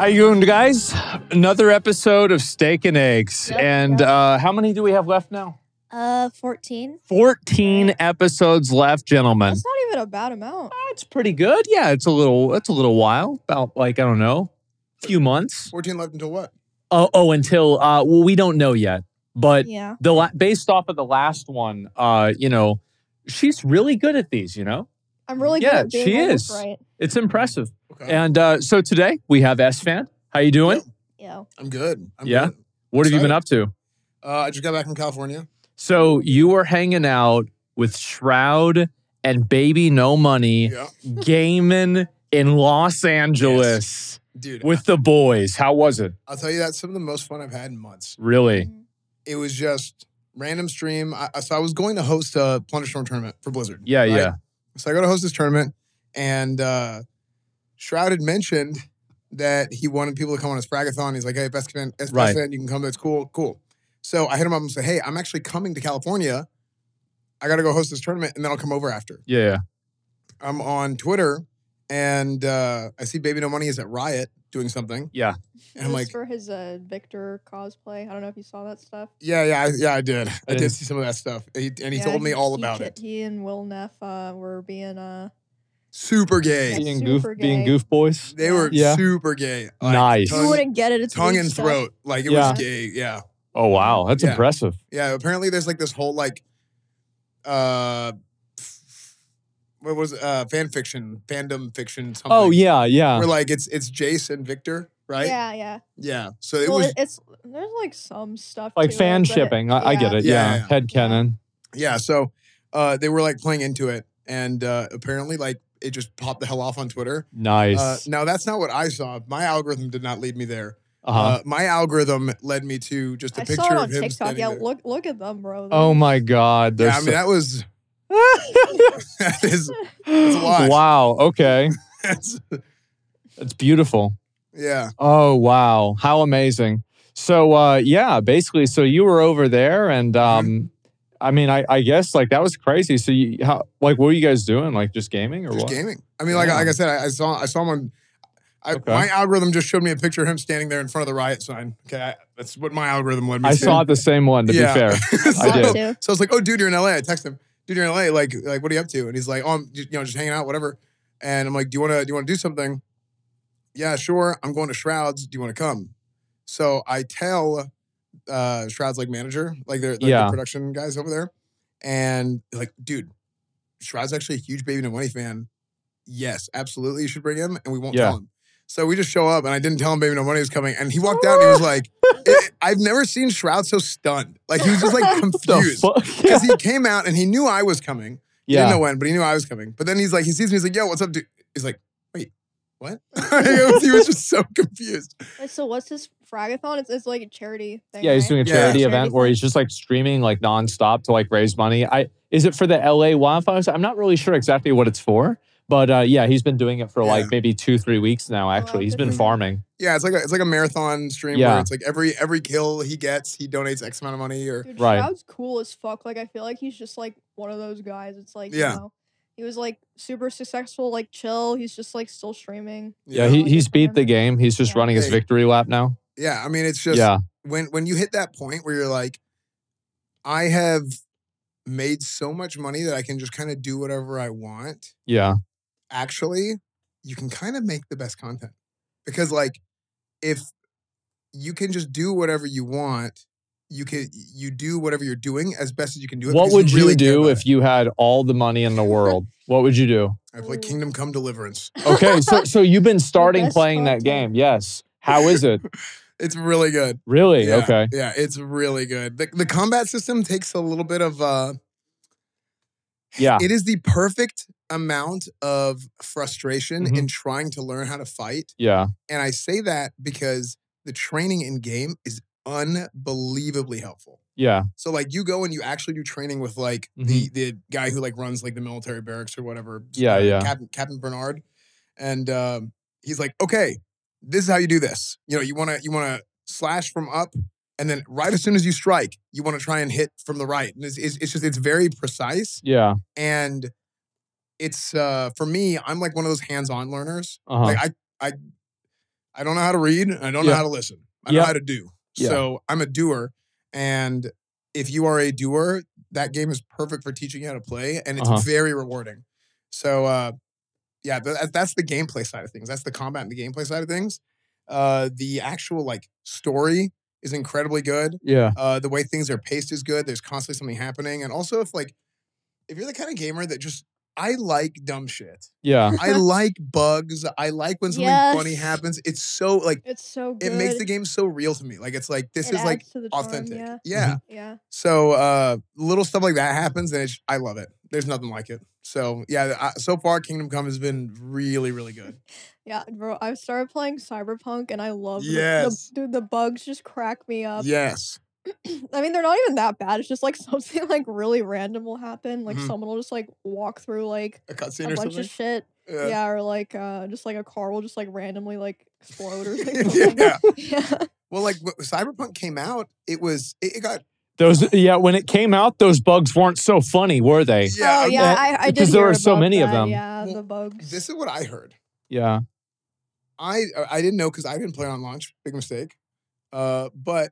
How you doing, guys? Another episode of Steak and Eggs. Yep, and yep. How many do we have left now? 14. 14 episodes left, gentlemen. That's not even a bad amount. It's pretty good. Yeah, it's a little while. About like, I don't know, a few months. 14 left until what? Until well, we don't know yet. But Yeah. based off of the last one, she's really good at these, I'm really good Yeah, at being she almost is. right. It's impressive. Okay. And so today we have S-Fan. How you doing? Yeah. I'm good. Yeah? Good. What have you been up to? I just got back from California. So you were hanging out with Shroud and Baby No Money, Yeah. gaming in Los Angeles Dude, with the boys. How was it? I'll tell you, that's some of the most fun I've had in months. Really? Mhm. It was just random stream. So I was going to host a Plunder Storm tournament for Blizzard. Yeah, right? yeah. So I go to host this tournament, and Shroud had mentioned that he wanted people to come on his Fragathon. He's like, hey, best fan, Right. you can come. That's cool. So I hit him up and said, hey, I'm actually coming to California. I got to go host this tournament, and then I'll come over after. Yeah. I'm on Twitter, and I see Baby No Money is at Riot doing something. Yeah. And I'm This like, for his Victor cosplay. I don't know if you saw that stuff. yeah, I did. I didn't- did see some of that stuff. And he Yeah, told me all about it. He and Will Neff were being Super gay. Yeah. Being super gay. goof boys. They were Yeah. super gay. Nice. you wouldn't get it. It's Tongue weak and stuff. throat. Like, it Yeah. was gay. Yeah. Oh, wow. That's Yeah. impressive. Yeah. Apparently there's like this whole like, what was it? Fandom fiction, something. Oh, yeah, yeah. Where like it's Jace and Victor, right? Yeah. Yeah. So it Well, was, there's like some stuff Like to fan it, but shipping. I get it. Yeah, Yeah. yeah. Head canon. yeah. So they were like playing into it. And apparently like it just popped the hell off on Twitter. Nice. Now that's not what I saw. My algorithm did not lead me there. Uh-huh. My algorithm led me to just a I picture saw it on of him TikTok. standing Yeah, there. look at them, bro. Oh, my God. Yeah, They're I mean, so- that was that is a lot. Wow. Okay. That's- That's beautiful. yeah. Oh, wow. How amazing. So, yeah, basically, so you were over there and, I mean, I guess like that was crazy. So what were you guys doing? Like just gaming or Just what? gaming. I mean, like Yeah. I said, I saw him on. Okay. My algorithm just showed me a picture of him standing there in front of the Riot sign. Okay, that's what my algorithm led me I to. saw the same one, to Yeah. be fair. so, I did. Too. So I was like, "Oh, dude, you're in LA." I text him, "Dude, you're in LA. Like, what are you up to?" And he's like, "Oh, I'm just hanging out, whatever." And I'm like, "Do you want to do something?" Yeah, sure. I'm going to Shrouds. Do you want to come? So I tell Shrouds like manager, like they're Yeah. the production guys over there, and they're like, "Dude, Shroud's actually a huge Baby No Money fan. Yes, absolutely, you should bring him, and we won't Yeah. tell him." So we just show up, and I didn't tell him Baby No Money was coming, and he walked out and he was like, "I've never seen Shroud so stunned. Like he was just like The confused." fuck? Because he came out and he knew I was coming. He didn't Yeah. know when, but he knew I was coming. But then he's like, he sees me, he's like, "Yo, what's up, dude?" He's like, "Wait, what?" He was just so confused. Wait, so what's this Fragathon? It's like a charity thing. Yeah, he's right? doing a Yeah. charity Charity event where thing? he's just like streaming like nonstop to like raise money. Is it for the LA wildfires? I'm not really sure exactly what it's for, but yeah, he's been doing it for like Yeah. maybe 2-3 weeks now. Actually, he's been good. farming. Yeah, it's like a marathon stream Yeah. where it's like every kill he gets, he donates X amount of money or Dude, Right. Shroud's cool as fuck. Like I feel like he's just like one of those guys. It's like Yeah. you know, he was like super successful, like chill. He's just like still streaming. Yeah, you know? he's beat the game. He's just Yeah. running his Hey. victory lap now. Yeah, I mean, it's just Yeah, when you hit that point where you're like, I have made so much money that I can just kind of do whatever I want. yeah, Actually, you can kind of make the best content because like if you can just do whatever you want, you do whatever you're doing as best as you can do it. What because would you really care do about if it. you had all the money in the world? What would you do? I play Kingdom Come Deliverance? Okay, so you've been starting best playing that content. game. Yes. How is it? It's really good. Really? Yeah, Okay. Yeah, it's really good. The combat system takes a little bit of Yeah. it is the perfect amount of frustration Mhm. in trying to learn how to fight. Yeah. And I say that because the training in game is unbelievably helpful. Yeah. So like you go and you actually do training with like the guy who like runs like the military barracks or whatever. Yeah, yeah. Captain Bernard. And he's like, okay, this is how you do this. You know, you wanna slash from up, and then right as soon as you strike, you want to try and hit from the right. And it's very precise. Yeah. And it's for me, I'm like one of those hands-on learners. Uh-huh. Like I I don't know how to read. And I don't know Yeah. how to listen. I know Yeah. how to do. Yeah. So I'm a doer. And if you are a doer, that game is perfect for teaching you how to play. And it's very rewarding. So, yeah, that's the gameplay side of things. That's the combat and the gameplay side of things. The actual like story is incredibly good. Yeah. The way things are paced is good. There's constantly something happening. And also if you're the kind of gamer that just, I like dumb shit. Yeah. I like bugs. I like when something funny happens. It's so like, It's so good. it makes the game so real to me. Like, it's like, this is like adds to the charm, authentic. yeah. Yeah. So, little stuff like that happens and I love it. There's nothing like it. So, yeah, so far Kingdom Come has been really, really good. Yeah, bro, I've started playing Cyberpunk and I love Yes. the bugs just crack me up. Yes. I mean, they're not even that bad. It's just like something like really random will happen. Like Mhm. someone will just like walk through like A cutscene a or bunch something? of shit. Yeah. Yeah, or like just like a car will just like randomly like explode or something. Yeah. Yeah. Well, like when Cyberpunk came out, it got When it came out, those bugs weren't so funny, were they? Oh yeah, I did because there hear were so about many of that, them. Yeah, Well, the bugs. This is what I heard. Yeah. I didn't know because I didn't play on launch. Big mistake. But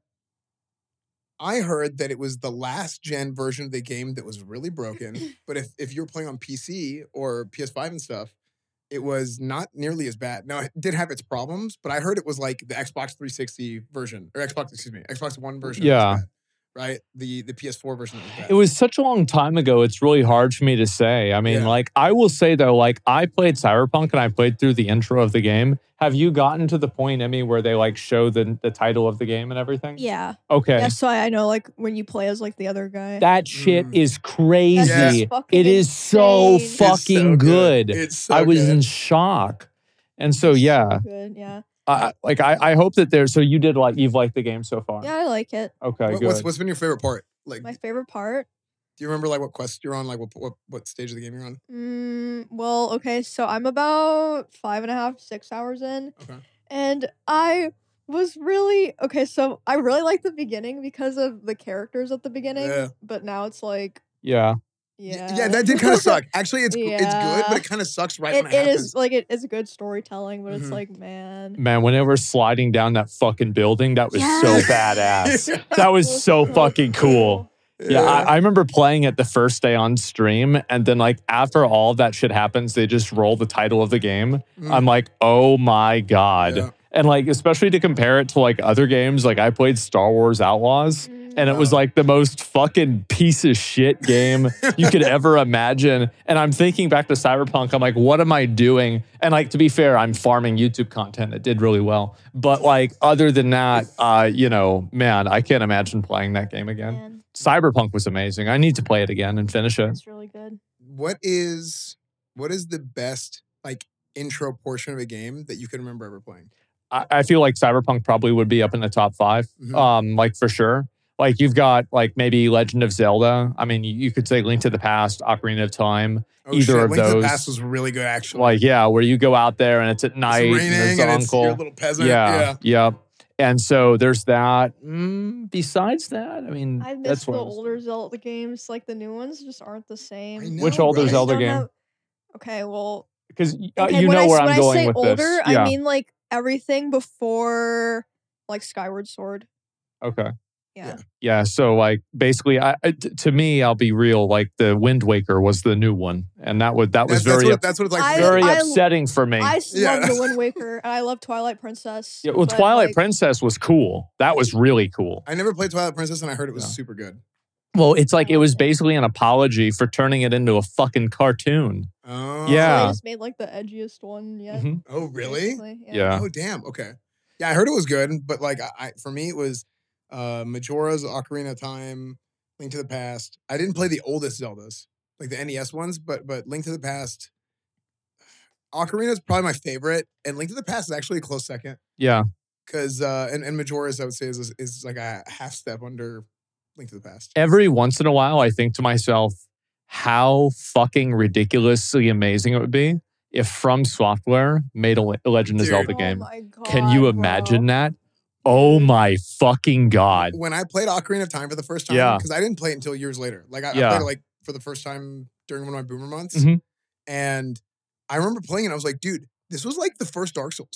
I heard that it was the last gen version of the game that was really broken. But if you were playing on PC or PS5 and stuff, it was not nearly as bad. Now, it did have its problems, but I heard it was like the Xbox 360 version, or Xbox One version. Yeah. Was bad, right? The PS4 version was bad. It was such a long time ago, it's really hard for me to say. I mean, Yeah. like, I will say, though, like, I played Cyberpunk and I played through the intro of the game. Have you gotten to the point, Emmy, where they, like, show the title of the game and everything? Yeah. Okay. Yeah, so I know like when you play as like the other guy. That shit Mm. is crazy. That's just fucking It is so insane. It's so fucking good. It's so I was good. in shock. And so, It's yeah. So good, yeah. I hope that there's, so you've liked the game so far. Yeah, I like it. Okay, good. What's been your favorite part? Like, My favorite part. do you remember like what quest you're on? Like what stage of the game you're on? Well, okay, so I'm about 5.5, 6 hours in. Okay. And I was really so I really like the beginning because of the characters at the beginning. Yeah. But now it's like Yeah. yeah. That did kind of suck. Actually, it's good, Yeah. but it kind of sucks right It, when it it happens. is like it's good storytelling, but it's Mhm. like man. Man, whenever sliding down that fucking building, that was Yes. so badass. That was so fucking cool. Yeah, I remember playing it the first day on stream, and then like after all of that shit happens, they just roll the title of the game. Mm. I'm like, oh my God. Yeah. And like, especially to compare it to like other games, like I played Star Wars Outlaws, and it was Wow. like the most fucking piece of shit game you could ever imagine. And I'm thinking back to Cyberpunk, I'm like, what am I doing? And like, to be fair, I'm farming YouTube content. It did really well. But like, other than that, man, I can't imagine playing that game again. Man, Cyberpunk was amazing. I need to play it again and finish it. it's really good. What is the best like intro portion of a game that you can remember ever playing? I feel like Cyberpunk probably would be up in the top 5, Mhm. like for sure. Like you've got like maybe Legend of Zelda. I mean, you could say Link to the Past, Ocarina of Time. Oh, Either shit. of Link to the those. Past was really good, actually. Like, yeah, where you go out there and it's at night it's and raining there's and it's your uncle. little peasant. Yeah, yep. And so there's that. Besides that, I mean, I miss that's the what older Zelda games. Like the new ones just aren't the same. I know, Which older right? They Zelda don't game? have- Okay, well, Because okay, you when know where when I'm I going say with older, this. Yeah. I mean like everything before like Skyward Sword. Okay. Yeah. Yeah. So like basically, to me, I'll be real. Like the Wind Waker was the new one, and that was That's very what it's like. I- very I- upsetting for me. I Yeah. love the Wind Waker and I love Twilight Princess. Yeah, well, but, Twilight like, Princess was cool. That was really cool. I never played Twilight Princess, and I heard it was Yeah. super good. Well, it's like it was basically an apology for turning it into a fucking cartoon. Oh, So Yeah. they just made like the edgiest one yet. Mhm. Oh, really? basically, Yeah. Oh, damn. Okay. Yeah, I heard it was good, but like, for me, it was Majora's Ocarina of Time, Link to the Past. I didn't play the oldest Zeldas, like the NES ones, but Link to the Past. Ocarina is probably my favorite, and Link to the Past is actually a close second. Yeah. Because and Majora's, I would say, is like a half step under Link to the Past. Every once in a while, I think to myself, how fucking ridiculously amazing it would be if From Software made a Legend of Dude. Zelda Oh game. my God, Can you bro. imagine that? Oh my fucking God. When I played Ocarina of Time for the first time, Yeah. because I didn't play it until years later. Like I Yeah. played it like for the first time during one of my boomer months, Mhm. and I remember playing it. I was like, dude, this was like the first Dark Souls.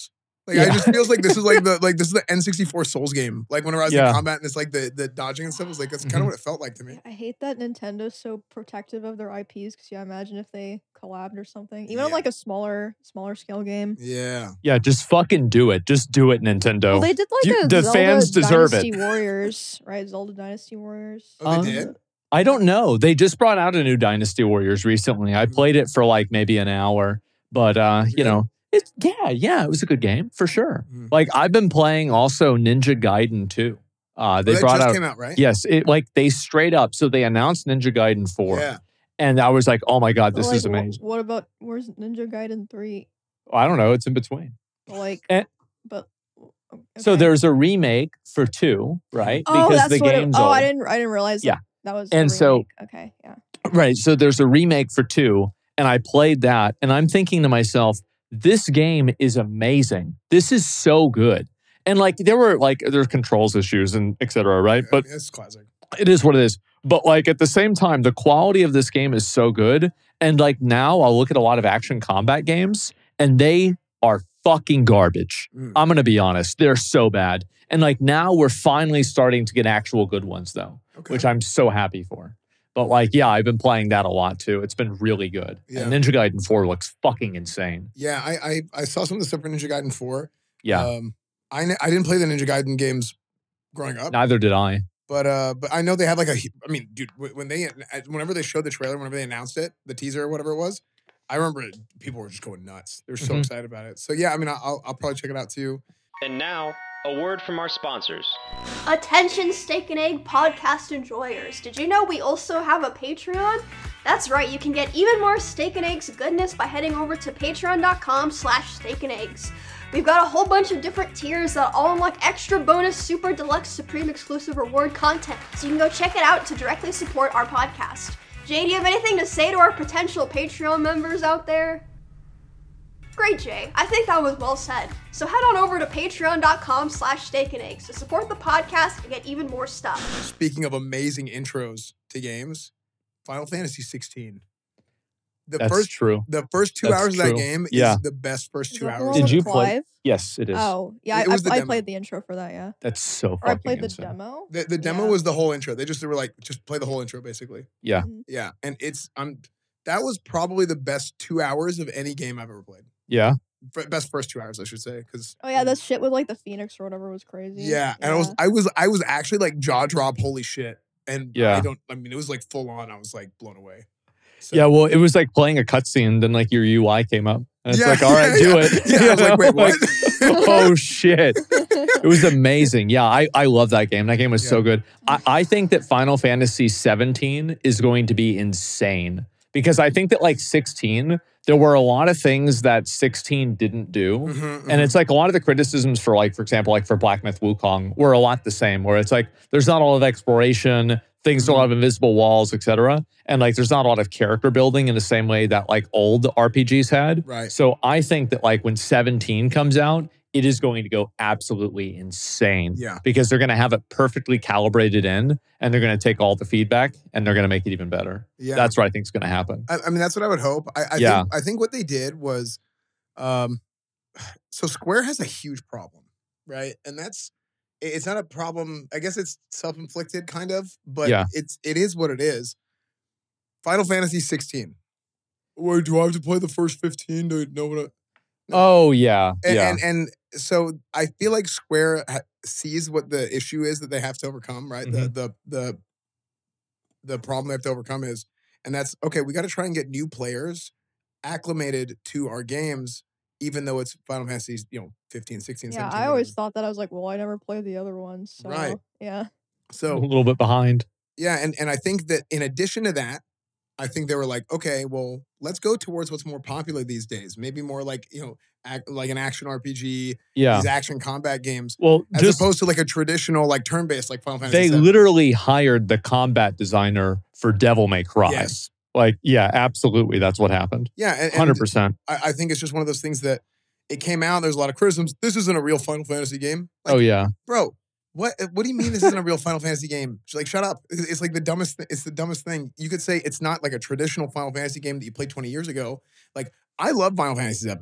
Like Yeah. it just feels like this is this is the N64 Souls game. Like whenever I was in Yeah. combat and it's like the dodging and stuff, it's like that's kind Mhm. of what it felt like to me. I hate that Nintendo's so protective of their IPs because imagine if they collabed or something. Even on Yeah. like a smaller scale game. Yeah. Yeah, just fucking do it. Just do it, Nintendo. Well, they did like You- a the Zelda fans deserve Dynasty it. Warriors, right? Zelda Dynasty Warriors. Oh, they did? I don't know. They just brought out a new Dynasty Warriors recently. I played it for like maybe an hour, but you know, it's it was a good game for sure. Mhm. Like I've been playing also Ninja Gaiden 2. Well, They that brought just out came out, right? yes, it like they straight up. So they announced Ninja Gaiden 4, Yeah. and I was like, oh my god, this But, is like, amazing. What about where's Ninja Gaiden 3? I don't know. It's in between. Like, Eh. but So okay. there's a remake for 2, right? Oh, because that's the what game's I old. didn't realize. Yeah. that was. And a so- remake. Okay, yeah. Right. So there's a remake for 2, and I played that, and I'm thinking to myself, this game is amazing. This is so good. And like there's controls issues and et cetera, right? But it's classic. it is what it is. But like at the same time, the quality of this game is so good. And like now I'll look at a lot of action combat games and they are fucking garbage. Mm. I'm going to be honest. They're so bad. And like now we're finally starting to get actual good ones though, Okay. which I'm so happy for. But like, yeah, I've been playing that a lot too. It's been really good. Yeah. And Ninja Gaiden 4 looks fucking insane. Yeah, I saw some of the stuff for Ninja Gaiden 4. Yeah. I didn't play the Ninja Gaiden games growing up, Neither did I. but I know they had like I mean, dude, whenever they showed the trailer, whenever they announced it, the teaser or whatever it was, I remember people were just going nuts. They're so Mhm. excited about it. So yeah, I mean, I'll probably check it out too. And now, a word from our sponsors. Attention Steak and Egg podcast enjoyers. Did you know we also have a Patreon? That's right, you can get even more Steak and Eggs goodness by heading over to patreon.com/steakandeggs. We've got a whole bunch of different tiers that all unlock extra bonus, super deluxe, supreme exclusive reward content, so you can go check it out to directly support our podcast. Jay, do you have anything to say to our potential Patreon members out there? Great, Jay. I think that was well said. So head on over to patreon.com/steakandeggs to support the podcast and get even more stuff. Speaking of amazing intros to games, Final Fantasy 16. That's true. The first 2 That's hours of that true. game Yeah. is the best first Is 2 that the hours. one Did with you play- Clive? Yes, it is. Oh, yeah. It was the I demo. played the intro for that. Yeah. That's so Or I fucking played the insane. demo. The demo Yeah. was the whole intro. They were like, just play the whole intro, basically. Yeah. Mhm. Yeah, and that was probably the best 2 hours of any game I've ever played. Yeah. Best first 2 hours, I should say, because Oh yeah, that shit with like the Phoenix or whatever was crazy. yeah, and I was actually like jaw drop, holy shit, and Yeah. I mean, it was like full on. I was like blown away. So, Yeah, well, it was like playing a cutscene, then like your UI came up. And it's Yeah, like, all right, do yeah, it. yeah. I was like, wait, what? oh shit. It was amazing. Yeah, I love that game. That game was so Yeah. good. I think that Final Fantasy 17 is going to be insane. Because I think that like 16, there were a lot of things that 16 didn't do. Mhm, And it's like a lot of the criticisms for like, for example, like for Black Myth Wukong were a lot the same, where it's like there's not a lot of exploration, things don't have invisible walls, etc. And like there's not a lot of character building in the same way that like old RPGs had. Right. So I think that like when 17 comes out, it is going to go absolutely insane. Yeah. Because they're going to have it perfectly calibrated in and they're going to take all the feedback and they're going to make it even better. yeah. That's what I think is going to happen. I mean, that's what I would hope. Yeah. I think what they did was, so Square has a huge problem, right? And it's not a problem. I guess it's self-inflicted, kind of, but Yeah. it is what it is. Final Fantasy 16. Wait, do I have to play the first 15 to know what? Oh, yeah. And, yeah. and so I feel like Square sees what the issue is that they have to overcome, right? Mhm. The problem they have to overcome is, and that's okay. We got to try and get new players acclimated to our games, even though it's Final Fantasy, 15, 16, Yeah, 17. I always whatever. thought that. I was like, well, I never played the other ones. So, Right. Yeah. a So little bit behind. yeah, and I think that in addition to that, I think they were like, okay, well, let's go towards what's more popular these days. Maybe more like like an action RPG, Yeah. these action combat games. Well, As just opposed to like a traditional like turn-based like Final Fantasy they 7. literally hired the combat designer for Devil May Cry. Yes. Like, yeah, absolutely. That's what happened. Yeah, and 100%. I think it's just one of those things that it came out, there's a lot of criticisms. This isn't a real Final Fantasy game. Like, Oh, yeah. bro, what do you mean this isn't a real Final Fantasy game? Like, shut up. It's like the dumbest it's the dumbest thing. You could say it's not like a traditional Final Fantasy game that you played 20 years ago. Like, I love Final Fantasy 7.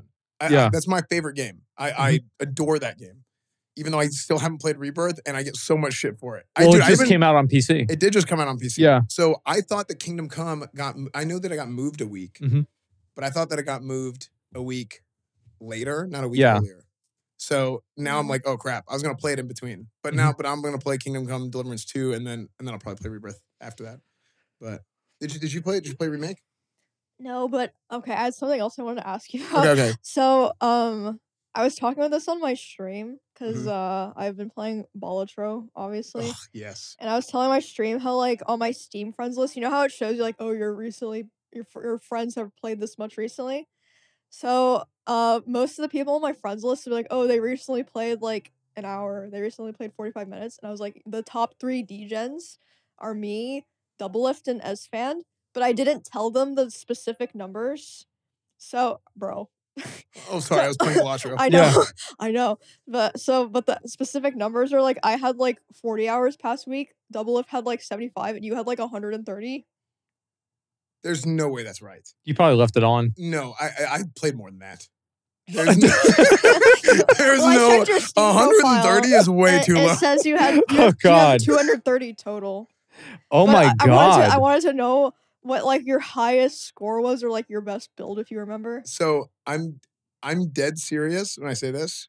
Yeah. That's my favorite game. I adore that game. Even though I still haven't played Rebirth, and I get so much shit for it. Well, it just came out on PC. It did just come out on PC. Yeah. So I thought that Kingdom Come I know that it got moved a week, Mhm. but I thought that it got moved a week later, not a week Yeah. earlier. So now I'm like, oh crap, I was gonna play it in between. But I'm gonna play Kingdom Come Deliverance 2, and then I'll probably play Rebirth after that. But did you play it? Did you play Remake? No, but okay, I had something else I wanted to ask you about. Okay. So, I was talking about this on my stream because Mm-hmm. I've been playing Balatro, obviously. Ugh, yes. And I was telling my stream how like on my Steam friends list, you know how it shows you like, oh, your friends have played this much recently. So most of the people on my friends list are like, oh, they recently played like an hour. They recently played 45 minutes, and I was like, the top 3 degens are me, Doublelift, and Esfand. But I didn't tell them the specific numbers. So, bro. Oh, sorry, I was playing Balatro. I know, Yeah. I know. But the specific numbers are like I had like 40 hours past week. Doublelift had like 75, and you had like 130. There's no way that's right. You probably left it on. No, I played more than that. There's no, there's Well, I no checked your Steam 130 profile. is way too low. It says you had Oh, God. 230 total. Oh But my I God. wanted to know what like your highest score was, or like your best build, if you remember. So I'm dead serious when I say this.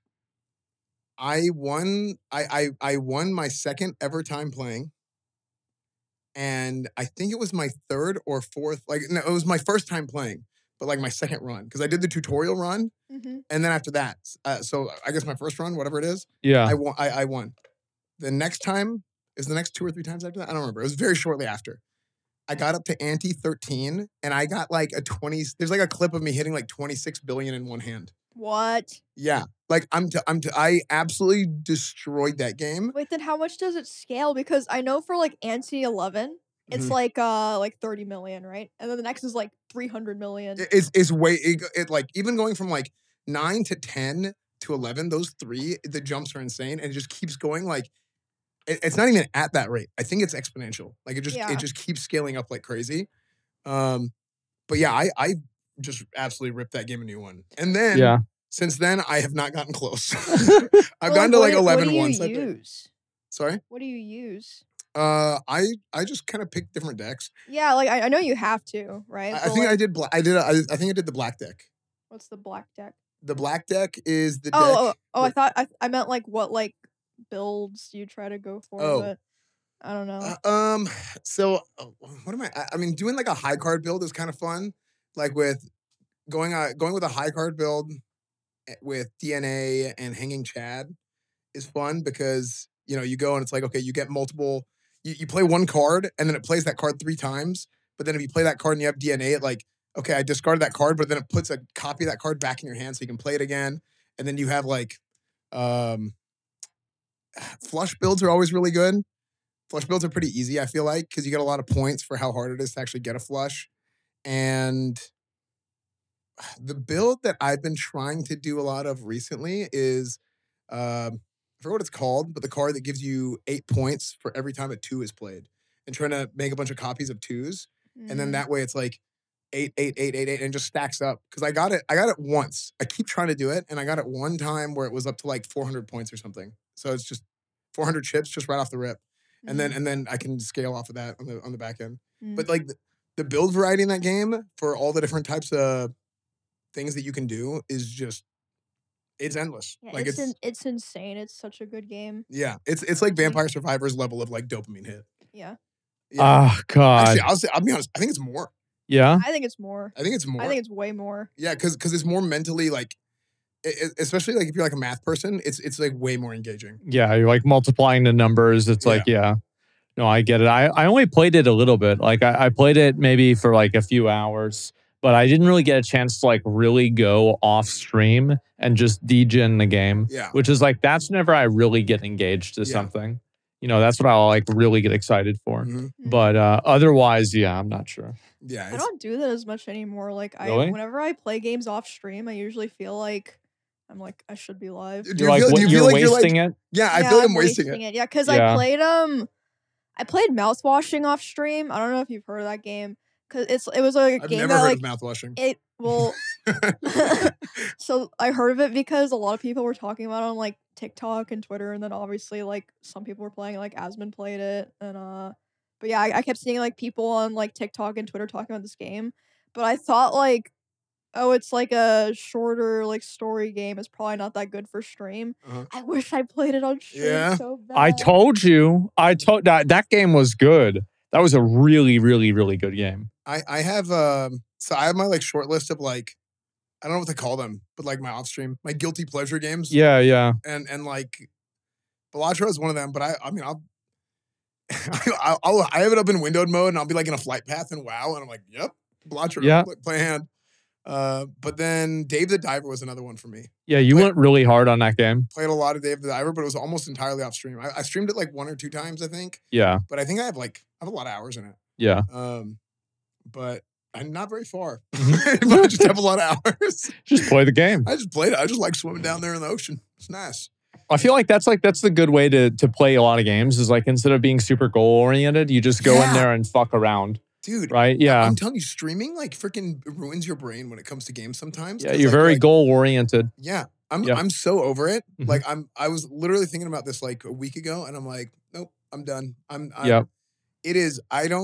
I won my second ever time playing. And I think it was my third or fourth, like no, it was my first time playing, but like my second run. Because I did the tutorial run, Mm-hmm. and then after that, so I guess my first run, whatever it is, Yeah. I won. The next time is the next 2 or 3 times after that. I don't remember. It was very shortly after. I got up to ante 13, and I got like a 20. There's like a clip of me hitting like 26 billion in one hand. What? Yeah, like I absolutely destroyed that game. Wait, then how much does it scale? Because I know for like Ante 11, it's Mhm. like 30 million, right? And then the next is like 300 million. It's way it like even going from like 9 to 10 to 11. Those 3, the jumps are insane, and it just keeps going like. It's not even at that rate. I think it's exponential. Like it Yeah. just keeps scaling up like crazy. But yeah, I just absolutely ripped that game a new one. And then Yeah. since then I have not gotten close. I've Well, gotten to like what 11 do you once. I think. use? Sorry? What do you use? I just kind of picked different decks. Yeah, like I know you have to, right? I But, think like, I did I think I did the black deck. What's the black deck? The black deck is the deck. Oh, I with- thought I meant like what like builds you try to go for, Oh. but I don't know. So what am I mean, doing like a high card build is kind of fun. Like with going with a high card build with DNA and Hanging Chad is fun because, you know, you go and it's like, okay, you get multiple, you play one card and then it plays that card 3 times. But then if you play that card and you have DNA, it like, okay, I discarded that card, but then it puts a copy of that card back in your hand so you can play it again. And then you have like, flush builds are always really good. Flush builds are pretty easy, I feel like, because you get a lot of points for how hard it is to actually get a flush. And the build that I've been trying to do a lot of recently is, I forget what it's called, but the card that gives you 8 points for every time a 2 is played. And trying to make a bunch of copies of 2s. And then that way it's like 8, 8, 8, 8, 8, and it just stacks up. Because I got it once. I keep trying to do it, and I got it one time where it was up to like 400 points or something. So it's just 400 chips just right off the rip. And then I can scale off of that on the back end. But like the build variety in that game for all the different types of things that you can do is just it's endless. Yeah, Like it's insane. It's such a good game. yeah, it's like Vampire Survivors level of like dopamine hit. Yeah. Yeah. Oh God. Actually, I'll be honest. I think it's more. Yeah. I think it's more. I think it's more. I think it's way more. Yeah, because it's more mentally like, especially like if you're like a math person, it's like way more engaging. Yeah. You're like multiplying the numbers. It's like, yeah. No, I get it. I only played it a little bit. Like I played it maybe for like a few hours, but I didn't really get a chance to like really go off stream and just degen the game. Yeah. Which is like, that's whenever I really get engaged to something. You know, that's what I'll like really get excited for. Mhm. But otherwise, yeah, I'm not sure. Yeah, I don't do that as much anymore. Like Really? whenever I play games off stream, I usually feel like I'm like I should be live. Do You're like, do you're like wasting it? Yeah, I feel like I'm I'm wasting it. Yeah, because Yeah. I played mouthwashing off stream. I don't know if you've heard of that game. Cause it was a I've game never that heard like of mouthwashing. it well So I heard of it because a lot of people were talking about it on like TikTok and Twitter, and then obviously like some people were playing, like Asmon played it, and but yeah, I kept seeing like people on like TikTok and Twitter talking about this game, but I thought like, oh, it's like a shorter like story game. It's probably not that good for stream. Uh-huh. I wish I played it on stream Yeah. so bad. I told you. I told that game was good. That was a really, really, really good game. I have so I have my like short list of like, I don't know what to call them, but like my off stream, my guilty pleasure games. Yeah, yeah. And like Balatro is one of them, but I mean I'll I have it up in windowed mode and I'll be like in a flight path and WoW and I'm like, yep, Balatro, Yeah. play hand. But then Dave the Diver was another one for me. Yeah, you Wait. went really hard on that game. Played a lot of Dave the Diver, but it was almost entirely off stream. I streamed it like 1 or 2 times, I think. Yeah, But I think I have a lot of hours in it. yeah. But I'm not very far. Mm-hmm. But I just have a lot of hours. Just play the game. I just played it. I just like swimming down there in the ocean. It's nice. I feel like that's the good way to play a lot of games is like instead of being super goal oriented, you just go in Yeah. there and fuck around. Dude, Right? Yeah. I'm telling you, streaming like freaking ruins your brain when it comes to games sometimes. Yeah, 'Cause, you're like- very like- goal oriented. Yeah. Yeah. I'm so over it. Mhm. Like I was literally thinking about this like a week ago and I'm like, nope, I'm done. I'm Yep. It is,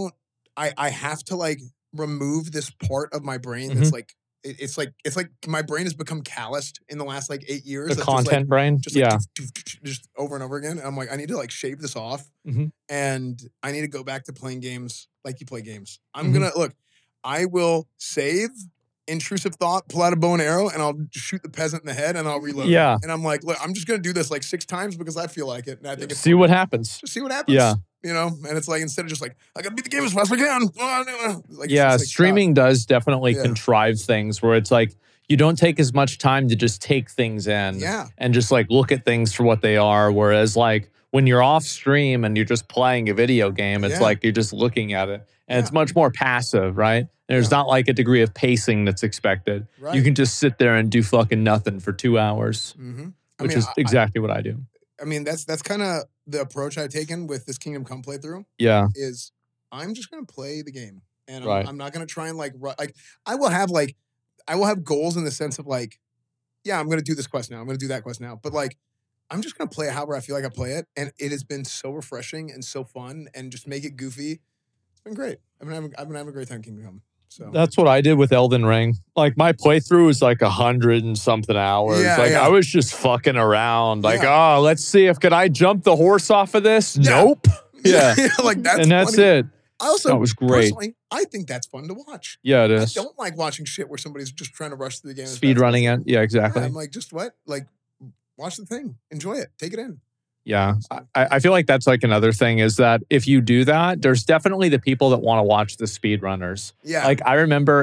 I have to like remove this part of my brain Mm-hmm. that's like it's like my brain has become calloused in the last like 8 years. The That's just, like, content brain. just like, Yeah. just over and over again. And I'm like, I need to like shave this off, Mhm. and I need to go back to playing games like you play games. I'm Mhm. gonna look. I will save intrusive thought, pull out a bow and arrow, and I'll shoot the peasant in the head, and I'll reload. Yeah. And I'm like, look, I'm just gonna do this like 6 times because I feel like it, and I think it's See what happens. just see what happens. Yeah. You know, and it's like instead of just like I gotta beat the game as fast as I can. Like, it's Yeah, just, like, streaming does definitely Yeah. contrive things where it's like you don't take as much time to just take things in stop. Yeah. and just like look at things for what they are. Whereas like when you're off stream and you're just playing a video game, it's Yeah. like you're just looking at it. And it's Yeah. much more passive, right? There's Yeah. not like a degree of pacing that's expected. Right. You can just sit there and do fucking nothing for 2 hours, Mm-hmm. which is exactly what I do. I mean, that's kind of the approach I've taken with this Kingdom Come playthrough. Yeah. Is I'm just gonna play the game, and Right. I'm not gonna try and like I will have goals in the sense of like, yeah, I'm gonna do this quest now, I'm gonna do that quest now, but like I'm just gonna play it however I feel like I play it, and it has been so refreshing and so fun, and just make it goofy. It's been great. I've been having a great time Kingdom Come. So That's what I did with Elden Ring. Like my playthrough was like 100 and something hours. Yeah, like yeah. I was just fucking around. Like, Yeah. oh, let's see if could I jump the horse off of this? Yeah. Nope. Yeah. like that's and that's funny. it. I also That was great. personally, I think that's fun to watch. Yeah, it I is. don't like watching shit where somebody's just trying to rush through the game. as Speed fast as running possible. it. Yeah, Yeah, exactly. I'm like, just what? Like, watch the thing, enjoy it, take it in. Yeah. I feel like that's like another thing is that if you do that, there's definitely the people that want to watch the speedrunners. Yeah, Like I remember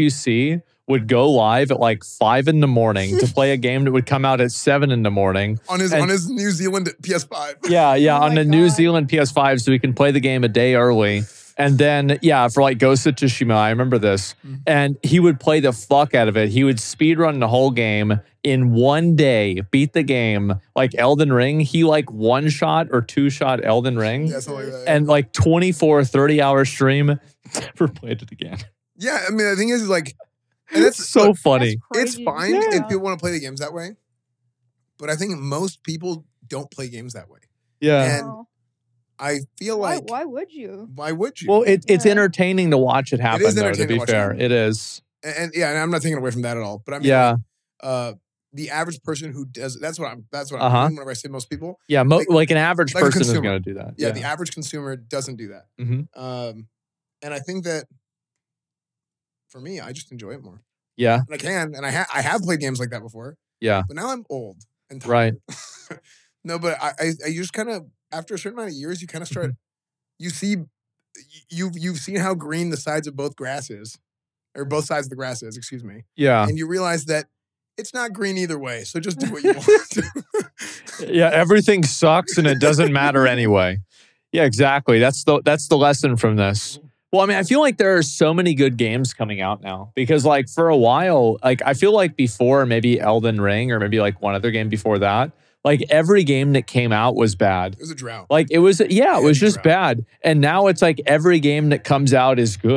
XQC would go live at like 5 in the morning to play a game that would come out at 7 in the morning. on his New Zealand PS5. Yeah, yeah, Oh on my the New God. Zealand PS5 so we can play the game a day early. And then, yeah, for like Ghost of Tsushima, I remember this. Mhm. And he would play the fuck out of it. He would speedrun the whole game in one day, beat the game. Like Elden Ring, he like 1-shot or 2-shot Elden Ring. Yeah, something like that. And like 24, 30-hour stream, never played it again. Yeah, I mean, the thing is like, and It's that's so look, funny. it's Crazy. fine Yeah. if people want to play the games that way, but I think most people don't play games that way. Yeah. And Wow. I feel Why, like, why would you? why would you? Well, it's Yeah. entertaining to watch it happen, is though, to entertaining to be watch it fair. happen. It is. and yeah, and I'm not taking away from that at all. But I mean, Yeah. the average person who does that's what I'm Uh-huh. mean whenever I say most people. Yeah. Like- Like an average like a person is consumer. going to do that. Yeah, the average consumer doesn't do that. Mhm. And I think that for me, I just enjoy it more. Yeah. And I can, and I have played games like that before. Yeah. But now I'm old and tired. Right. No, but I just kind of after a certain amount of years, you kind of start. You see, you've seen how green the sides of both grass is, or both sides of the grass is. Excuse me. Yeah. And you realize that it's not green either way. So just do what you want to. Yeah. Everything sucks and it doesn't matter anyway. Yeah, exactly. That's the lesson from this. Well, I mean, I feel like there are so many good games coming out now because like for a while, like I feel like before maybe Elden Ring or maybe like one other game before that, like every game that came out was bad. It was a drought. Like it was, yeah, it was Heavy just drought. bad. And now it's like every game that comes out is good.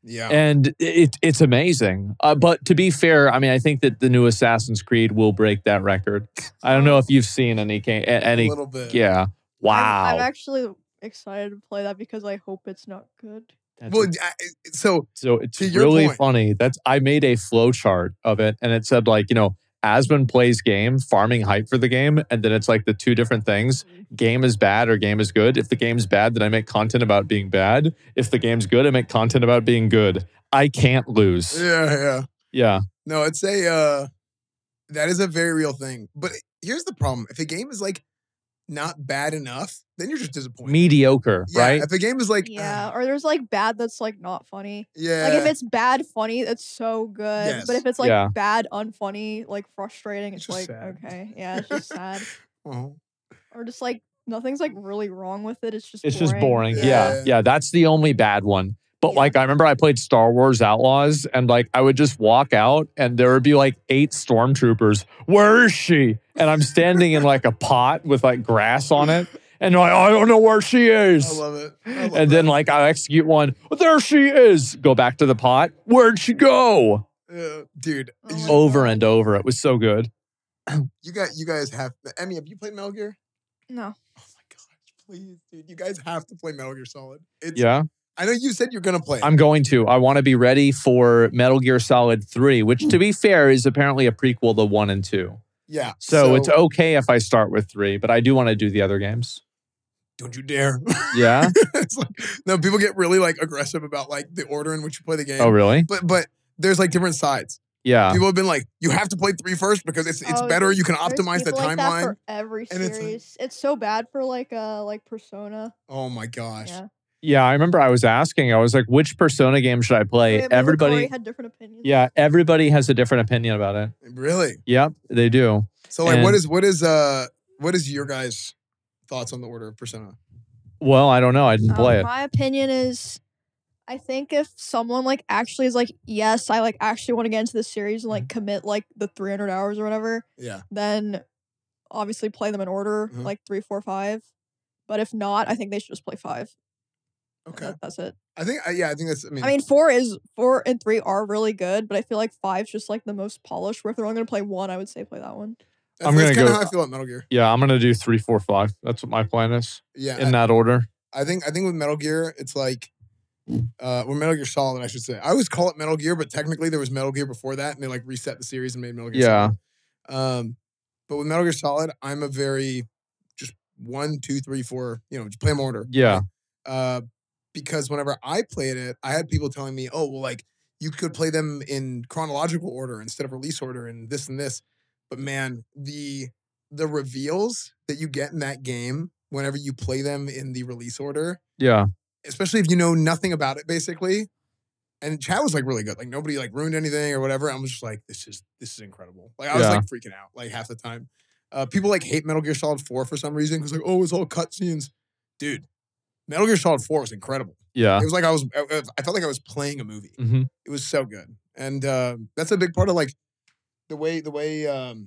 Yeah. And it's amazing. But to be fair, I mean, I think that the new Assassin's Creed will break that record. I don't know if you've seen any. A little bit. Yeah. Wow. I'm actually excited to play that because I hope it's not good. Well, so it's to your really point- funny. I made a flow chart of it, and it said like, Asmund plays game, farming hype for the game, and then it's like the two different things. Game is bad or game is good. If the game's bad, then I make content about being bad. If the game's good, I make content about being good. I can't lose. Yeah. No, it's that is a very real thing. But here's the problem. If a game is like not bad enough, then you're just disappointed. Mediocre, right? If a game is like or there's like bad that's like not funny. Yeah. Like if it's bad funny, that's so good. Yes. But if it's like bad unfunny, like frustrating, it's just like sad. okay, yeah, it's just sad. Oh. Or just like nothing's like really wrong with it. It's just just boring. Yeah. Yeah. That's the only bad one. But like, I remember I played Star Wars Outlaws, and like I would just walk out and there would be like 8 stormtroopers. Where is she? And I'm standing in like a pot with like grass on it. And like, I don't know where she is. I love it. And then like I execute one. Well, there she is. Go back to the pot. Where'd she go? Dude. Over and over. It was so good. You guys have Emmy, have you played Metal Gear? No. Oh my gosh, please, dude. You guys have to play Metal Gear Solid. I know you said you're gonna play it. I'm going to. I want to be ready for Metal Gear Solid 3, which to be fair is apparently a prequel to 1 and 2. Yeah. So it's okay if I start with 3, but I do want to do the other games. Don't you dare. Yeah? It's like, no, people get really like aggressive about like the order in which you play the game. Oh, really? But there's like different sides. Yeah. People have been like, you have to play 3 first because it's better. You can optimize the like that timeline. for every series. It's so bad for like Persona. Oh my gosh. Yeah, I remember I was asking, I was like, which Persona game should I play? Everybody had different opinions. Yeah, everybody has a different opinion about it. Really? Yep, they do. So like, what is your guys' thoughts on the order of Persona? Well, I don't know. I didn't play it. My opinion is, I think if someone like actually is like, yes, I like actually want to get into this series and like commit like the 300 hours or whatever. Yeah. Then obviously play them in order, like 3, 4, 5. But if not, I think they should just play 5. Okay. That's it. I think that's, I mean, 4 and 3 are really good, but I feel like 5's just like the most polished. Where if they're only going to play 1, I would say play that one. That's kind of how I feel about Metal Gear. Yeah, I'm going to do 3, 4, 5. That's what my plan is. Yeah. In that order. I think with Metal Gear, it's like, or Metal Gear Solid, I should say. I always call it Metal Gear, but technically there was Metal Gear before that, and they like reset the series and made Metal Gear Solid. But with Metal Gear Solid, I'm a very just 1, 2, 3, 4, just play them order. Yeah. Because whenever I played it, I had people telling me, oh, well, like, you could play them in chronological order instead of release order and this and this. But man, the reveals that you get in that game whenever you play them in the release order. Yeah. Especially if you know nothing about it, basically. And chat was like really good. Like nobody like ruined anything or whatever. I was just like, this is incredible. Like I was like freaking out like half the time. People like hate Metal Gear Solid 4 for some reason because like, oh, it's all cutscenes. Dude, Metal Gear Solid 4 was incredible. Yeah. It was like I felt like I was playing a movie. Mm-hmm. It was so good. And that's a big part of like the way Hideo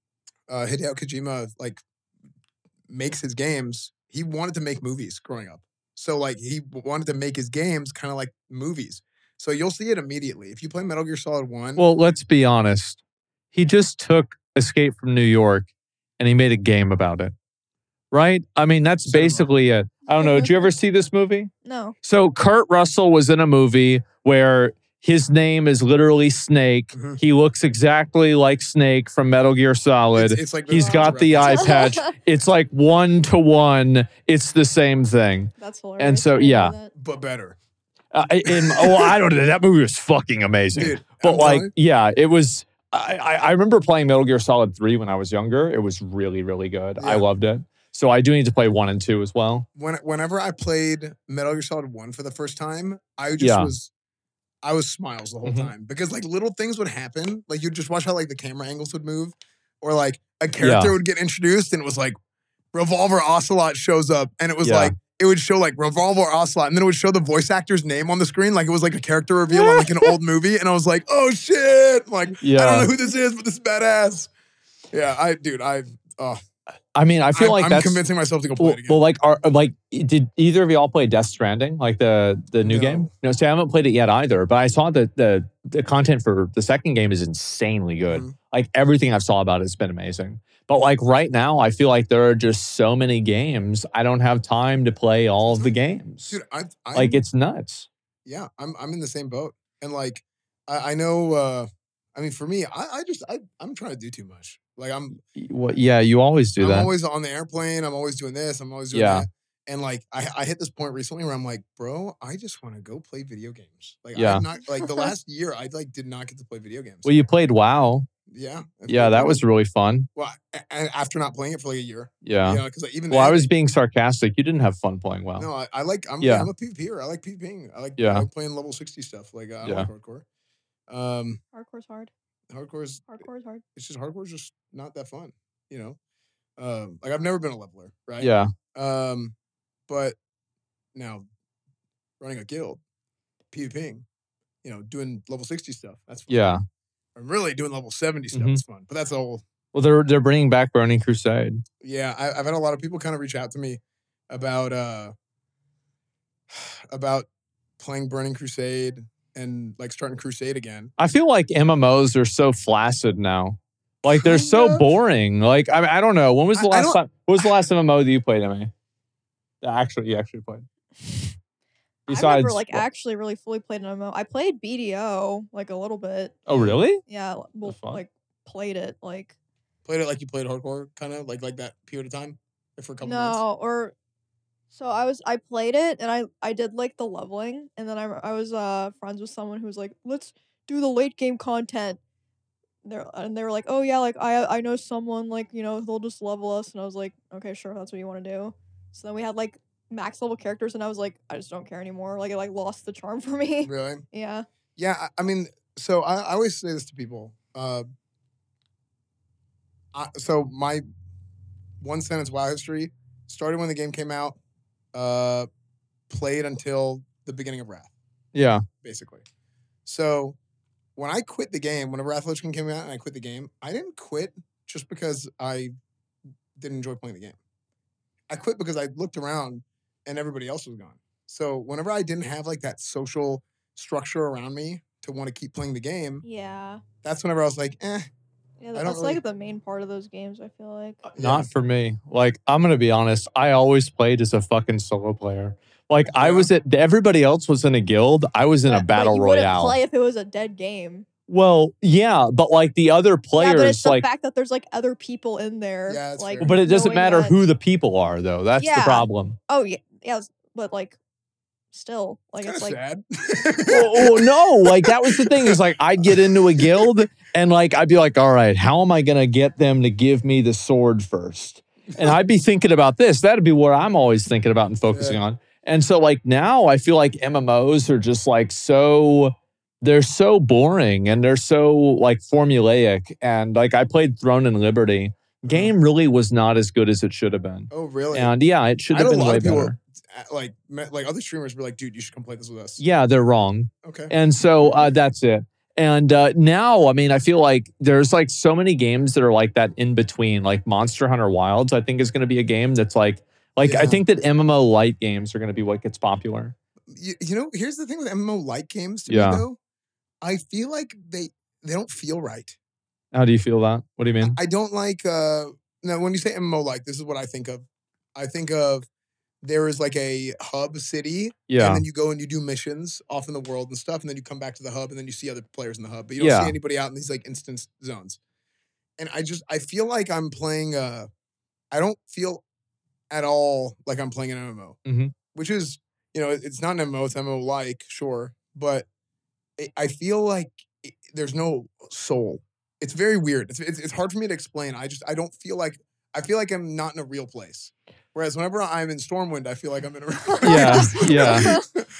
Kojima like makes his games. He wanted to make movies growing up. So like he wanted to make his games kind of like movies. So you'll see it immediately. If you play Metal Gear Solid 1. Well, let's be honest. He just took Escape from New York and he made a game about it. Right? I mean, that's basically it. I don't know. Did you ever see this movie? No. So Kurt Russell was in a movie where his name is literally Snake. Mm-hmm. He looks exactly like Snake from Metal Gear Solid. It's like he's got the eye patch. It's like 1-to-1. It's the same thing. That's hilarious. And so, yeah. But better. I don't know. That movie was fucking amazing. Dude, but like, yeah, it was. I remember playing Metal Gear Solid 3 when I was younger. It was really, really good. Yeah. I loved it. So I do need to play 1 and 2 as well. Whenever I played Metal Gear Solid 1 for the first time, I was smiles the whole time because like little things would happen. Like you'd just watch how like the camera angles would move, or like a character would get introduced and it was like Revolver Ocelot shows up and it was like it would show like Revolver Ocelot and then it would show the voice actor's name on the screen like it was like a character reveal on like an old movie and I was like, oh shit, like I don't know who this is, but this is badass. Yeah, I mean, I feel like I'm that's convincing myself to go play it again. well, like, did either of y'all play Death Stranding, like the new No. game? No, see, I haven't played it yet either. But I saw that the content for the second game is insanely good. Mhm. Like everything I've saw about it has been amazing. But like right now, I feel like there are just so many games. I don't have time to play all of the games. Dude, Like it's nuts. yeah, I'm in the same boat. And like, I know, I mean, for me, I'm trying to do too much. Like Well, yeah, you always do I'm that. always on the airplane. I'm always doing this. I'm always doing Yeah. that. And like, I hit this point recently where I'm like, bro, I just want to go play video games. Like, Yeah. I'm not like the last year, I like did not get to play video games. Well, you played WoW. Yeah. Yeah, that was really fun. well. And after not playing it for like a year, Yeah. you know, because like, even Well, I then, was being sarcastic. You didn't have fun playing WoW. no, I like I'm Yeah. I'm a PvPer. I like PvPing. I Yeah. like playing level 60 stuff. Like I Yeah. like hardcore. Hardcore's hard. Hardcore's Hardcore's hard. it's just hardcore's just not that fun, you know. Like I've never been a leveler, right? Yeah. But now running a guild, PvPing, you know, doing level 60 stuff. That's fun. Yeah. I'm really doing level 70 stuff. Mhm. It's fun, but that's all. Well, they're bringing back Burning Crusade. Yeah, I've had a lot of people kind of reach out to me about playing Burning Crusade and like starting Crusade again. I feel like MMOs are so flaccid now. Like they're Kind so of. boring. Like I don't know. When was the I last don't- time? What was the last MMO that you played, Emmy? You actually played. I've never like actually really fully played an MMO. I played BDO like a little bit. Oh, really? Yeah, well, fun. like played it like Played it like you played hardcore, kind of like that period of time, like for a couple months. no or so I played it and I did like the leveling and then I was friends with someone who was like, let's do the late game content. They were like, oh yeah, like I know someone, like, you know, they'll just level us, and I was like, okay, sure, that's what you want to do. So then we had like max level characters and I was like, I just don't care anymore. Like it like lost the charm for me. Really? Yeah. Yeah, I mean, so I always say this to people. So my one sentence WoW history started when the game came out, played until the beginning of Wrath, Yeah. basically. So when I quit the game, when Wrath of Lich King came out and I quit the game, I didn't quit just because I didn't enjoy playing the game. I quit because I looked around and everybody else was gone. So whenever I didn't have like that social structure around me to want to keep playing the game, Yeah. that's whenever I was like, Yeah, don't that's really- like the main part of those games, I feel like. Not for me. Like, I'm going to be honest. I always played as a fucking solo player. Like, I was everybody else was in a guild. I was in a battle you royale. Wouldn't play if it was a dead game. Well, yeah, but like the other Yeah, players, but it's the like, fact that there's like other people in there. Yeah, that's like, fair. but it doesn't knowing matter that- who the people are, though. That's the Yeah. problem. Oh yeah, yeah, but like, still, like it's it's kind like of sad. Oh no, like that was the thing, is like I'd get into a guild and like I'd be like, all right, how am I gonna get them to give me the sword first? And I'd be thinking about this. That'd be what I'm always thinking about and focusing on. And so like now I feel like MMOs are just like they're so boring and they're so like formulaic. And like I played Throne and Liberty. Game really was not as good as it should have been. Oh, really? And yeah, it should I have had a been lot way of people, better. like other streamers were like, dude, you should come play this with us. Yeah, they're wrong. Okay. And so that's it. And now, I mean, I feel like there's like so many games that are like that in between. Like Monster Hunter Wilds, I think is going to be a game that's like I Yeah. think that MMO light games are going to be what gets popular. You know, here's the thing with MMO like games to Yeah. me though. I feel like they don't feel right. How do you feel that? What do you mean? I don't like now when you say MMO like, this is what I think of. I think of there is like a hub city, Yeah. and then you go and you do missions off in the world and stuff, and then you come back to the hub and then you see other players in the hub, but you don't Yeah. see anybody out in these like instance zones. And I feel like I'm playing I don't feel at all like I'm playing an MMO, Mhm. which is, you know, it's not an MMO, it's MMO like, sure, but I feel like there's no soul. It's very weird. It's hard for me to explain. I don't feel like I'm not in a real place. Whereas whenever I'm in Stormwind, I feel like I'm in a real place. Yeah.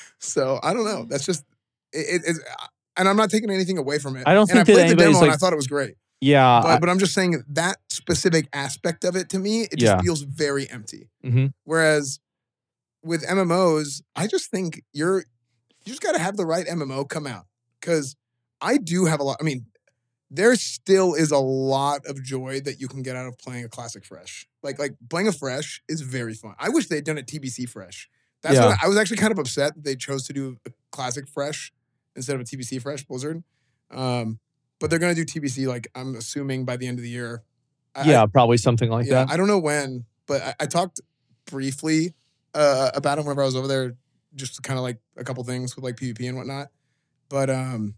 So I don't know. That's just it's, and I'm not taking anything away from it. I don't and I think that played the demo anybody's and I like, thought it was great. yeah. But I'm just saying that specific aspect of it to me, it just Yeah. feels very empty. Mhm. Whereas with MMOs, I just think you just got to have the right MMO come out, because I do have a lot. I mean, there still is a lot of joy that you can get out of playing a classic fresh. Like playing a fresh is very fun. I wish they'd done a TBC fresh. That's what I was actually kind of upset that they chose to do a classic fresh instead of a TBC fresh Blizzard. But they're gonna do TBC, like I'm assuming by the end of the year. Probably something like that. I don't know when, but I talked briefly about it whenever I was over there, just kind of like a couple things with like PvP and whatnot. But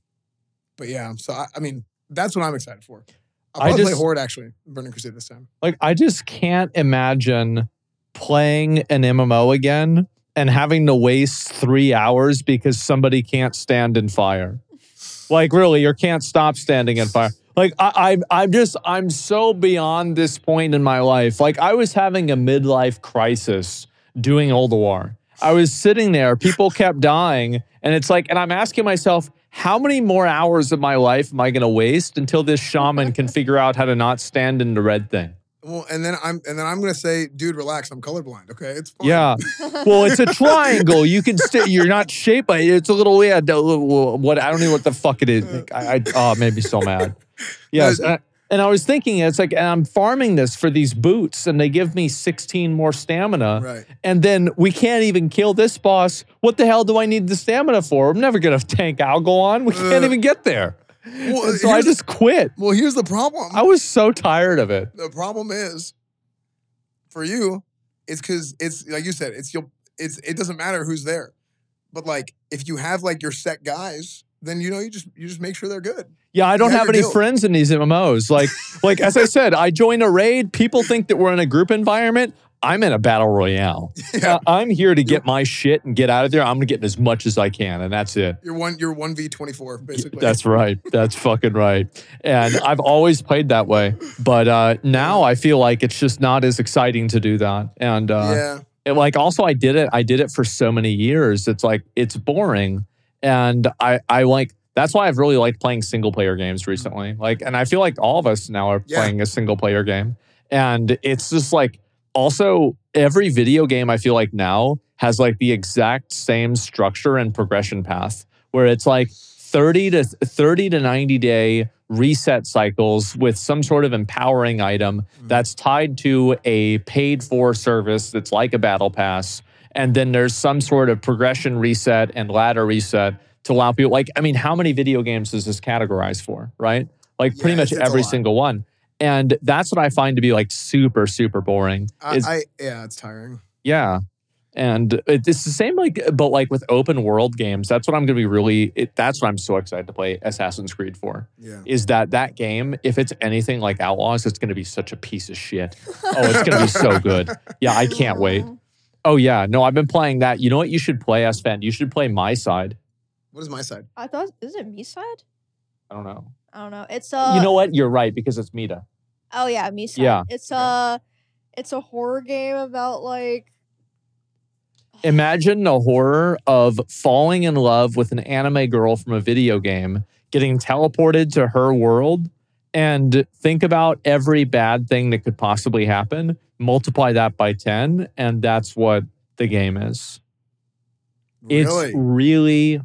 yeah, so I mean, that's what I'm excited for. I'll probably play Horde actually, Burning Crusade this time. Like, I just can't imagine playing an MMO again and having to waste 3 hours because somebody can't stand in fire. Like, really, or can't stop standing in fire. Like, I'm so beyond this point in my life. Like, I was having a midlife crisis doing Ulduar. I was sitting there, people kept dying, and it's like, and I'm asking myself, how many more hours of my life am I going to waste until this shaman can figure out how to not stand in the red thing? Well, and then I'm going to say, dude, relax. I'm colorblind. Okay, it's fine. Yeah. Well, it's a triangle. You can you're not shaped by it. It's a little weird. What I don't know what the fuck it is. Like, it made me so mad. Yes. And I was thinking, it's like, and I'm farming this for these boots, and they give me 16 more stamina. Right. And then we can't even kill this boss. What the hell do I need the stamina for? I'm never going to tank Algalon. We can't even get there. Well, so I just quit. Well, here's the problem. I was so tired of it. The problem is, for you, it's because it's like you said, it doesn't matter who's there. But like, if you have like your set guys, then you just make sure they're good. Yeah, I don't have any friends in these MMOs. Like as I said, I joined a raid. People think that we're in a group environment. I'm in a battle royale. Yeah. I'm here to get my shit and get out of there. I'm gonna get as much as I can, and that's it. You're 1v24 basically. That's right. That's fucking right. And I've always played that way, but now I feel like it's just not as exciting to do that. And like also I did it for so many years. It's like it's boring, and I like. That's why I've really liked playing single player games recently. Like, and I feel like all of us now are playing a single player game, and it's just like. Also, every video game I feel like now has like the exact same structure and progression path where it's like 30 to 90 day reset cycles with some sort of empowering item that's tied to a paid for service that's like a battle pass. And then there's some sort of progression reset and ladder reset to allow people, like, I mean, how many video games is this categorized for, right? Like pretty much every single one. And that's what I find to be like super, super boring. It's tiring. Yeah. And it's the same, like, but like with open world games, that's what I'm going to be that's what I'm so excited to play Assassin's Creed for. Yeah. Is that game, if it's anything like Outlaws, it's going to be such a piece of shit. Oh, it's going to be so good. Yeah, I can't wait. Oh, yeah. No, I've been playing that. You know what you should play, Sven? You should play My Side. What is My Side? I thought, is it Me Side? I don't know. It's you know what? You're right, because it's Mita. Oh yeah, Me Side. Yeah. It's a horror game about like. Imagine the horror of falling in love with an anime girl from a video game, getting teleported to her world, and think about every bad thing that could possibly happen. Multiply that by 10, and that's what the game is. Really? It's really.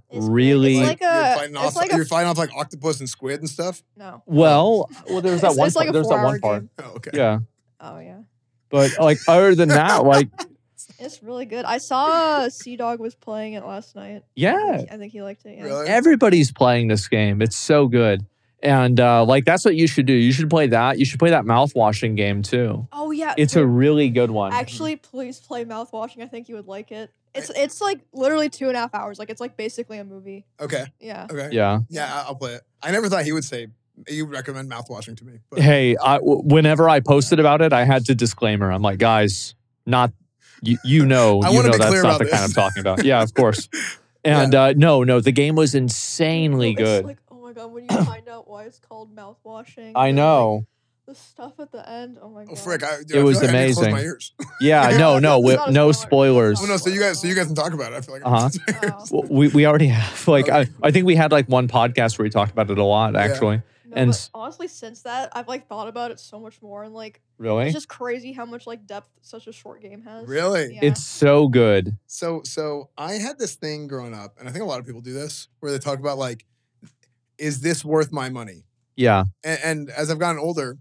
You're fighting off like octopus and squid and stuff? No. Well, there's that one part. Like there's that one part. Game. Oh, okay. Yeah. Oh, yeah. But like other than that, like it's really good. I saw Sea Dog was playing it last night. Yeah. I think he liked it. Yeah. Really? Everybody's playing this game. It's so good. And like that's what you should do. You should play that. You should play that mouthwashing game too. Oh yeah. It's a really good one. Actually, please play mouthwashing. I think you would like it. It's like literally 2.5 hours. Like it's like basically a movie. Okay. Yeah. Okay. Yeah. Yeah, I'll play it. I never thought he would say you would recommend mouthwashing to me. But. Hey, whenever I posted about it, I had to disclaimer. I'm like, guys, not you know that's not the kind I'm talking about. Yeah, of course. And no, the game was insanely good. It's like, oh my god, when you find out why it's called mouthwashing. I know. Like, the stuff at the end, oh my god. Oh frick! It was like amazing. I close my ears. Yeah, no spoilers. Well, no, so you guys can talk about it. I feel like well, we already have like I think we had like one podcast where we talked about it a lot actually. No, and but honestly, since that, I've like thought about it so much more, and like really, it's just crazy how much like depth such a short game has. Really, yeah. It's so good. So I had this thing growing up, and I think a lot of people do this, where they talk about like, is this worth my money? Yeah. And as I've gotten older,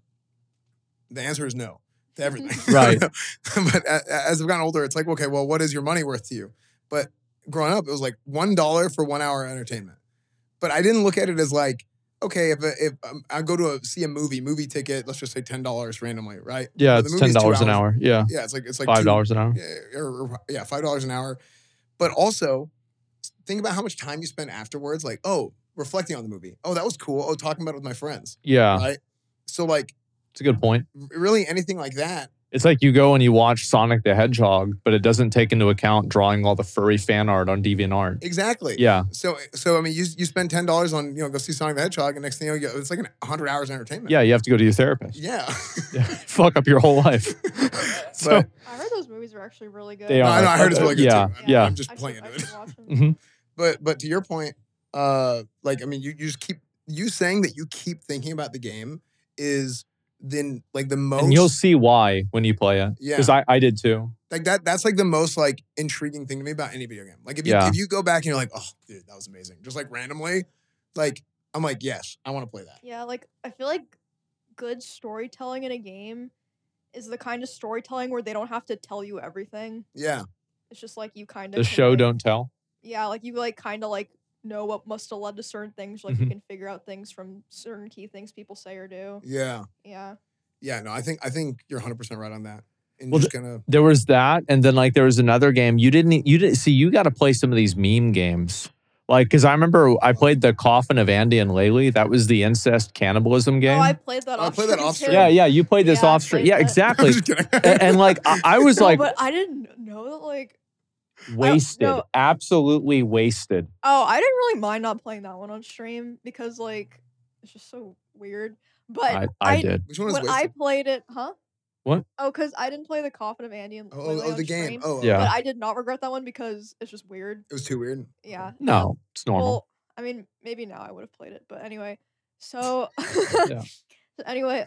the answer is no to everything. Right. But as I've gotten older, it's like, okay, well, what is your money worth to you? But growing up, it was like $1 for 1 hour entertainment. But I didn't look at it as like, okay, if I go to see a movie ticket, let's just say $10 randomly, right? Yeah, But it's the movie's 2 $10 an hours. hour. Yeah. Yeah, it's like $5 an hour. Yeah, $5 an hour. But also, think about how much time you spend afterwards. Like, oh, reflecting on the movie. Oh, that was cool. Oh, talking about it with my friends. Yeah. Right. So like, It's a good point. really anything like that. It's like you go and you watch Sonic the Hedgehog, but it doesn't take into account drawing all the furry fan art on DeviantArt. Exactly. Yeah. So I mean, you spend $10 on go see Sonic the Hedgehog, and next thing you know, it's like 100 hours of entertainment. Yeah, you have to go to your therapist. Yeah. Yeah. Fuck up your whole life. So But I heard those movies are actually really good. They no, are. I heard it's really good Yeah, too. yeah. I'm just I playing should, into I it. should watch them. Mhm. But to your point, like I mean, you just keep saying that you keep thinking about the game is then like the most. And you'll see why when you play it. Yeah. Because I did too. Like that's like the most like intriguing thing to me about any video game. Like Yeah. if you go back and you're like, oh, dude, that was amazing. Just like randomly, like I'm like, yes, I want to play that. Yeah, like I feel like good storytelling in a game is the kind of storytelling where they don't have to tell you everything. Yeah. It's just like you kind of The show don't tell. Yeah, like you like kind of like know what must have led to certain things. Like Mhm. you can figure out things from certain key things people say or do. Yeah. Yeah. Yeah. No, I think you're 100% right on that. And Well, just gonna There was that, and then like there was another game. You didn't see. You got to play some of these meme games, like because I remember I played the Coffin of Andy and Laylee. That was the incest cannibalism game. Oh, I played that Oh, I off. played that stream off too. stream. yeah, you played this Yeah, I off stream. played Yeah, that. exactly. I'm just kidding. And like I was No, like but I didn't know that like wasted, no. absolutely wasted. oh, I didn't really mind not playing that one on stream because like it's just so weird. But I did. Which one was when I wasted? played it, huh? What? Oh, because I didn't play the Coffin of Andy and Laylee Oh, on the game. stream, Oh, Yeah. But I did not regret that one because it's just weird. It was too weird. Yeah. No, it's normal. Well, I mean, maybe now I would have played it, but anyway. So, Yeah. so anyway,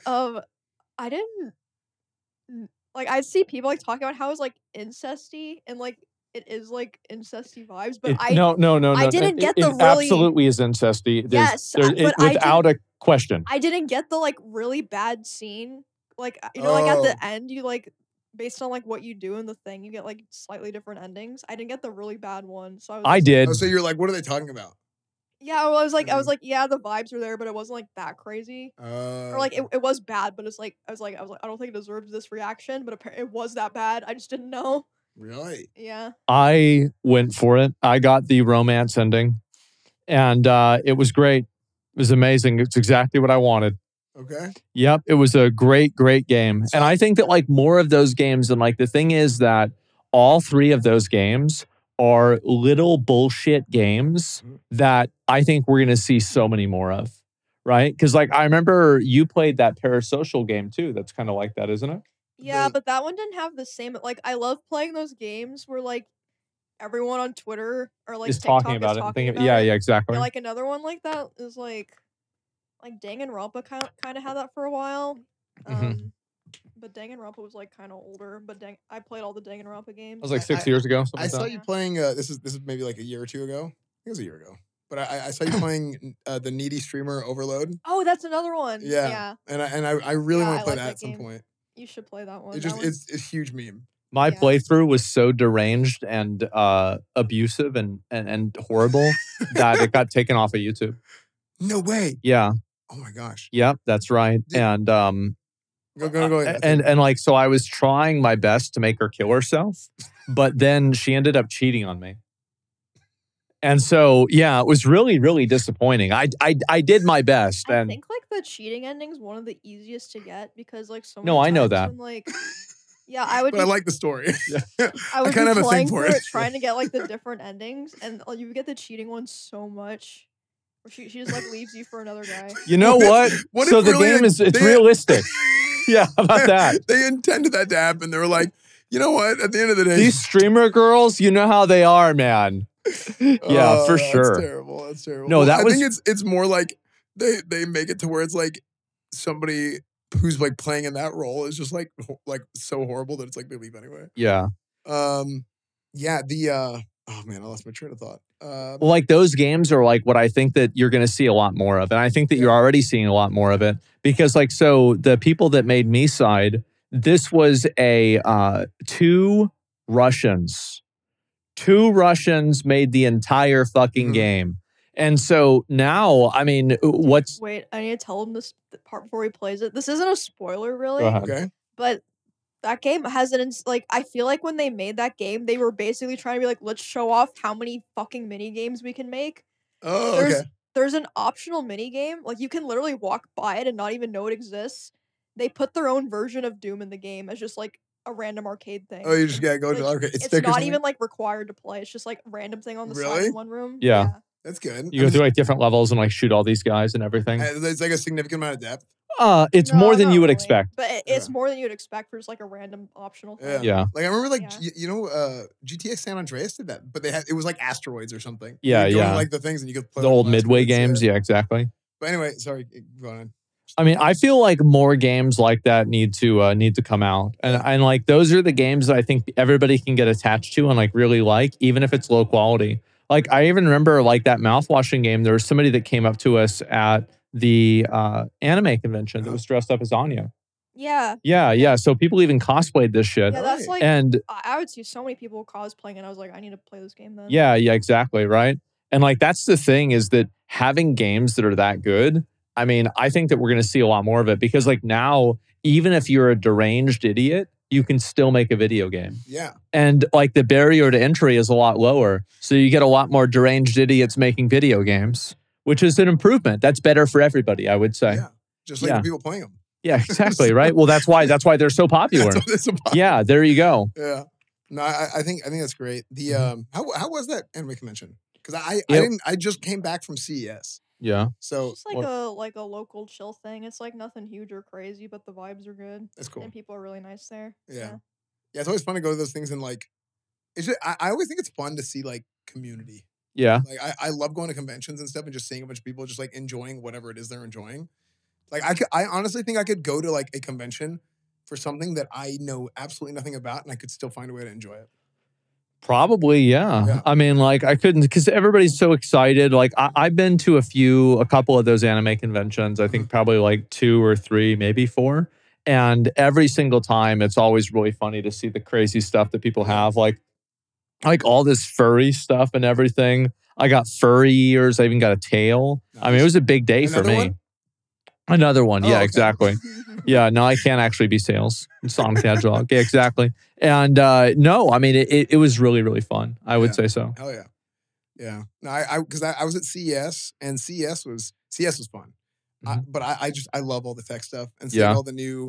I didn't like I see people like talking about how it's like incesty and like it is like incesty vibes, but No. I didn't get the it really- absolutely is incesty. Yes, but I without a question. I didn't get the like really bad scene. Like you know, like at Oh. the end, you like based on like what you do in the thing, you get like slightly different endings. I didn't get the really bad one, so I was I just, did. Oh, so you're like, what are they talking about? Yeah, well, I was Mm-hmm. like, yeah, the vibes were there, but it wasn't like that crazy. Or like it was bad, but it's like I was like I don't think it deserves this reaction, but it was that bad. I just didn't know. Really? Yeah. I went for it. I got the romance ending, and it was great. It was amazing. It's exactly what I wanted. Okay. Yep, it was a great game. And I think that like more of those games, and like the thing is that all three of those games are little bullshit games that I think we're going to see so many more of, right? Because like I remember you played that Parasocial game too. That's kind of like that, isn't it? Yeah, The- but that one didn't have the same. Like I love playing those games where like everyone on Twitter or like Is TikTok talking about it. And thinking, about yeah, it. yeah, exactly. Yeah, like another one like that is like Danganronpa kind of had that for a while. Mhm. But Danganronpa was like kind of older. But I played all the Danganronpa games. That was like I- 6 years ago. Something I like saw that. you playing. This is maybe like a year or two ago. I think it was a year ago. But I saw you playing the needy streamer Overload, Oh, that's another one. Yeah. Yeah. and I really Yeah, want I to play like that that at some game. point. You should play that one. It That just one's- it's a huge meme. My Yeah. playthrough was so deranged and abusive and horrible that it got taken off of YouTube. No way. Yeah. Oh my gosh. Yep, that's right. Did- And Go. and like so I was trying my best to make her kill herself, but then she ended up cheating on me. And so yeah, it was really disappointing. I did my best, I and think like the cheating ending's one of the easiest to get because like so No, many I know times that. when, like yeah, I would but I be, like the story. I would kinda be have a thing playing for through it. it trying to get like the different endings and you would get the cheating one so much where she just like leaves you for another guy. you know what? What So if the really game is it's they- realistic. Yeah, how about that? They intended that to happen. They were like, you know what? At the end of the day, These streamer girls, you know how they are, man. Yeah, for sure. That's terrible. That's terrible. No, that I was- think it's more like they make it to where it's like somebody who's like playing in that role is just like so horrible that it's like they leave anyway. Yeah. Yeah, Oh man, I lost my train of thought. Well, like those games are like what I think that you're going to see a lot more of. And I think that you're already seeing a lot more of it because like, so the people that made Me Side, this was a two Russians made the entire fucking game. And so now, I mean, what's... Wait, I need to tell him this part before he plays it. This isn't a spoiler really, Go ahead. Okay. but that game has like, I feel like when they made that game, they were basically trying to be like, let's show off how many fucking mini games we can make. Oh, There's okay. there's an optional mini game. Like you can literally walk by it and not even know it exists. They put their own version of Doom in the game as just like a random arcade thing. Oh, you just gotta go to Like, okay. it's thick or not something? even like required to play. It's just like random thing on the side Really? in one room. Yeah. That's good. You go through like different levels and like shoot all these guys and everything. It's like a significant amount of depth. It's No, more than not you would really. expect. But it's Yeah. more than you'd expect for just like a random optional Yeah. thing. Yeah. Like I remember, like Yeah. GTX San Andreas did that, but it was like asteroids or something. Yeah, You'd go yeah. into, like the things, and you could play The like, old last Midway minutes, games. Yeah, exactly. But anyway, sorry, go on. I mean, I feel like more games like that need to come out, and like those are the games that I think everybody can get attached to and like really like, even if it's low quality. Like I even remember like that mouthwashing game. There was somebody that came up to us at the anime convention that was dressed up as Anya. Yeah. Yeah. So people even cosplayed this shit, Yeah, that's like and I would see so many people cosplaying, and I was like, I need to play this game then. yeah, exactly, right. And like that's the thing is that having games that are that good. I mean, I think that we're going to see a lot more of it because like now, even if you're a deranged idiot, you can still make a video game. Yeah. And like the barrier to entry is a lot lower. So you get a lot more deranged idiots making video games, which is an improvement. That's better for everybody, I would say. Yeah. Just like Yeah. the people playing them. Yeah, exactly, right? Well, that's why they're so popular. That's what it's about. Yeah, there you go. Yeah. No, I think that's great. The Mm-hmm. how was that anime convention? Because I Yep. didn't. I just came back from CES. Yeah. So It's just like a local chill thing. It's like nothing huge or crazy, but the vibes are good. that's cool. And people are really nice there. Yeah. Yeah, it's always fun to go to those things and like it's just, I always think it's fun to see like community. Yeah. Like I love going to conventions and stuff and just seeing a bunch of people just like enjoying whatever it is they're enjoying. Like I honestly think I could go to like a convention for something that I know absolutely nothing about and I could still find a way to enjoy it. Probably, yeah. Yeah. I mean, like I couldn't because everybody's so excited. Like I've been to a couple of those anime conventions. I think probably like 2 or 3, maybe 4. And every single time, it's always really funny to see the crazy stuff that people have, like all this furry stuff and everything. I got furry ears. I even got a tail. I mean, it was a big day for Another me. one? Another one, Oh, yeah, okay. exactly. Yeah, no, I can't actually be sales. Sonic the Hedgehog. Yeah, exactly. And no, I mean, it was really, really fun. I would Yeah. say so. Hell yeah. Yeah. No, because I was at CES and CES was fun. But I love all the tech stuff and seeing Yeah. all the new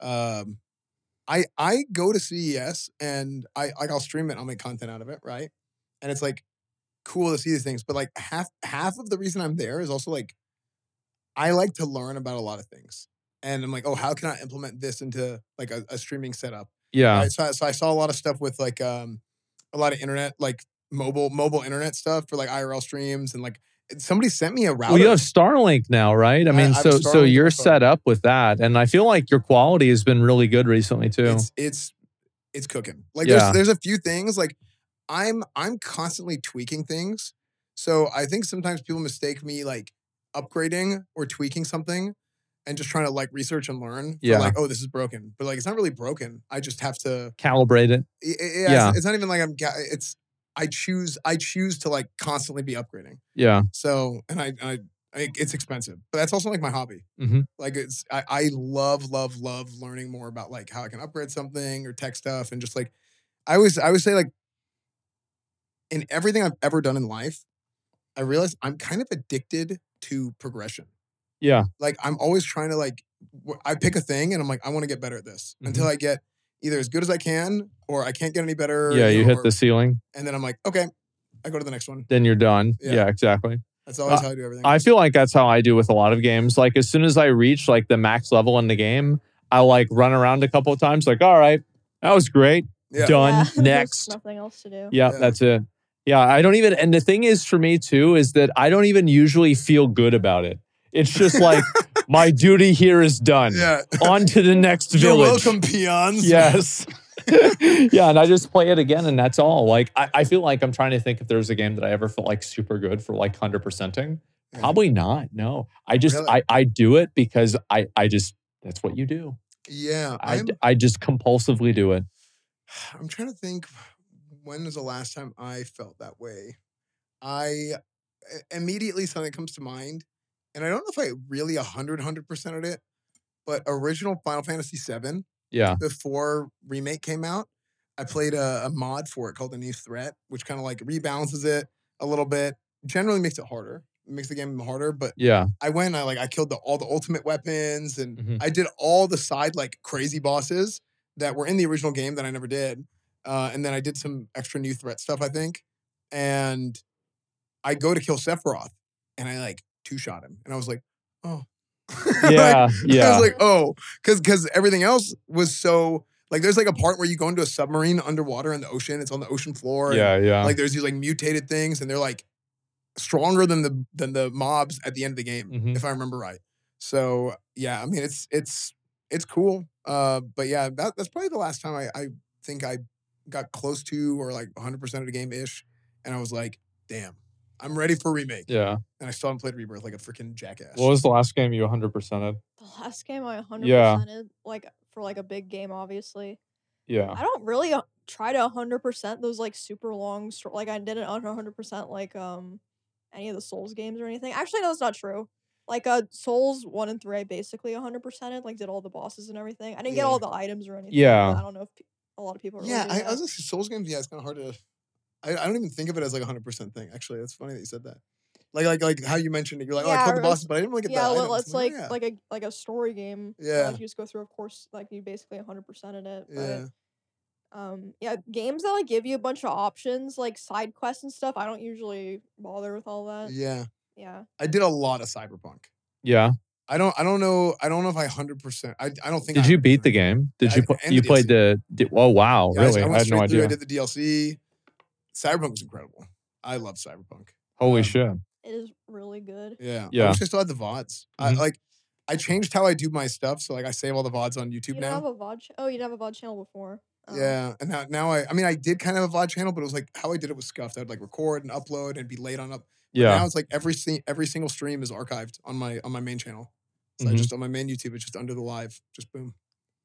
I go to CES and I'll stream it, I'll make content out of it, right? And it's like cool to see these things. But like half of the reason I'm there is also like I like to learn about a lot of things. And I'm like, oh, how can I implement this into like a streaming setup? Yeah. Right? So I saw a lot of stuff with like a lot of internet, like mobile internet stuff for like IRL streams and like somebody sent me a router. Well, you have Starlink now, right? I mean, I have so Starlink on you're my phone. set up with that, and I feel like your quality has been really good recently too. It's cooking. Like Yeah. there's a few things like I'm constantly tweaking things. So I think sometimes people mistake me like upgrading or tweaking something and just trying to like research and learn. Yeah. Like, oh, this is broken. But like it's not really broken. I just have to Calibrate it. Yeah. It's not even like I choose to like constantly be upgrading. Yeah. So and I it's expensive, but that's also like my hobby. Mhm. Like I love learning more about like how I can upgrade something or tech stuff and just like I always say like in everything I've ever done in life, I realized I'm kind of addicted to progression. Yeah. Like I'm always trying to like I pick a thing and I'm like I want to get better at this until I get either as good as I can or I can't get any better. Yeah. You hit or- the ceiling, and then I'm like okay, I go to the next one. then you're done. Yeah. Yeah, exactly. That's always how I do everything. I feel like that's how I do with a lot of games. Like as soon as I reach like the max level in the game, I like run around a couple of times. Like, all right, that was great. Yeah. Done. Yeah, there's Next. nothing else to do. Yeah, Yeah. that's it. Yeah, I don't even. And the thing is, for me too, is that I don't even usually feel good about it. It's just like my duty here is done. Yeah. On to the next You're village. welcome, peons. Yes. Yeah, and I just play it again, and that's all. Like, I feel like I'm trying to think if there's a game that I ever felt like super good for like 100%ing. Yeah. Probably not. No, I just Really? I do it because I just that's what you do. Yeah, I just compulsively do it. I'm trying to think when was the last time I felt that way. I immediately something comes to mind, and I don't know if I really 100%ed it, but original Final Fantasy VII Yeah, before Remake came out, I played a mod for it called The New Threat, which kind of like rebalances it a little bit. Generally makes it harder. It makes the game harder, but yeah. I killed all the ultimate weapons, and Mhm. I did all the side like crazy bosses that were in the original game that I never did. And then I did some extra New Threat stuff, I think. And I go to kill Sephiroth, and I like two-shot him, and I was like, oh. Yeah, I yeah. was like, oh, because everything else was so like there's like a part where you go into a submarine underwater in the ocean. It's on the ocean floor. And, Yeah. like there's these like mutated things, and they're like stronger than the mobs at the end of the game, Mhm. if I remember right. So yeah, I mean it's cool. But yeah, that's probably the last time I think I got close to or like 100% of the game ish, and I was like, damn, I'm ready for Remake. Yeah. And I still haven't played Rebirth like a freaking jackass. What was the last game you 100%ed? The last game I 100%ed, Yeah. like for like a big game, obviously. Yeah. I don't really try to 100% those like super long, like I didn't 100% like any of the Souls games or anything. Actually, no, that's not true. Like Souls 1 and 3, I basically 100%ed, like did all the bosses and everything. I didn't get all the items or anything. Yeah. But I don't know if a lot of people really Yeah, do I that. was gonna say Souls games. Yeah, it's kind of hard to. I don't even think of it as like a 100% thing. Actually, that's funny that you said that. Like how you mentioned it. You're like, oh, I Yeah, killed the or bosses, but I didn't really get yeah, the items. let's I'm like oh, yeah. like a story game. Yeah. Like you just go through, of course, like you basically 100%ed it. Yeah. But yeah, games that like give you a bunch of options, like side quests and stuff. I don't usually bother with all that. Yeah. Yeah. I did a lot of Cyberpunk. Yeah. I don't know if I 100%. I don't think. Did I you beat 100%. the game? Did Yeah, you and you the played DLC. oh wow, Yeah, really? I I went had straight no through. I idea. did the DLC. Cyberpunk was incredible. I love Cyberpunk. Holy shit. It is really good. Yeah. I Yeah. wish I still had the VODs. Mhm. I changed how I do my stuff, so like I save all the VODs on YouTube You now. don't have a VOD? Oh, you didn't have a VOD channel before. Oh. Yeah, and now I mean I did kind of have a VOD channel, but it was like how I did it was scuffed. I'd like record and upload and be late on up. But Yeah. now it's like every single stream is archived on my main channel. So I Mhm. just on my main YouTube, it's just under the live, just boom.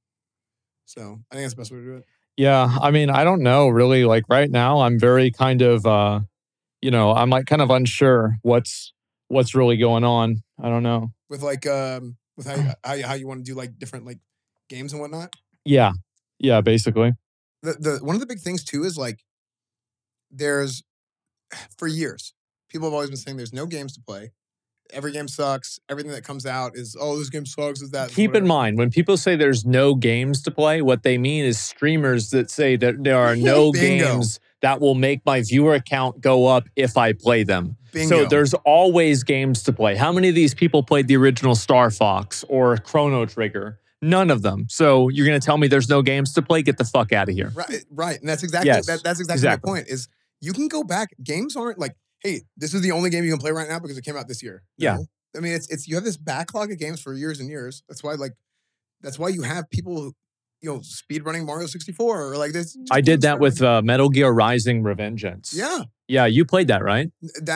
So I think that's the best way to do it. Yeah. I mean, I don't know really. Like right now, I'm very kind of I'm like kind of unsure what's really going on. I don't know. With like with how you want to do like different like games and whatnot. Yeah. Yeah, basically. The one of the big things too is like there's for years people have always been saying there's no games to play. Every game sucks. Everything that comes out is, oh, this game sucks. Is that? Keep in mind, when people say there's no games to play, what they mean is streamers that say that there are no Bingo. games that will make my viewer count go up if I play them. Bingo. So there's always games to play. How many of these people played the original Star Fox or Chrono Trigger? None of them. So you're going to tell me there's no games to play? Get the fuck out of here. Right. And that's exactly Yes, that's exactly my point. Is you can go back. Games aren't like, hey, this is the only game you can play right now because it came out this year. No. Yeah. I mean, it's you have this backlog of games for years and years. That's why you have people, speed running Mario 64 or like this. I did that with Metal Gear Rising Revengeance. Yeah. Yeah, you played that, right?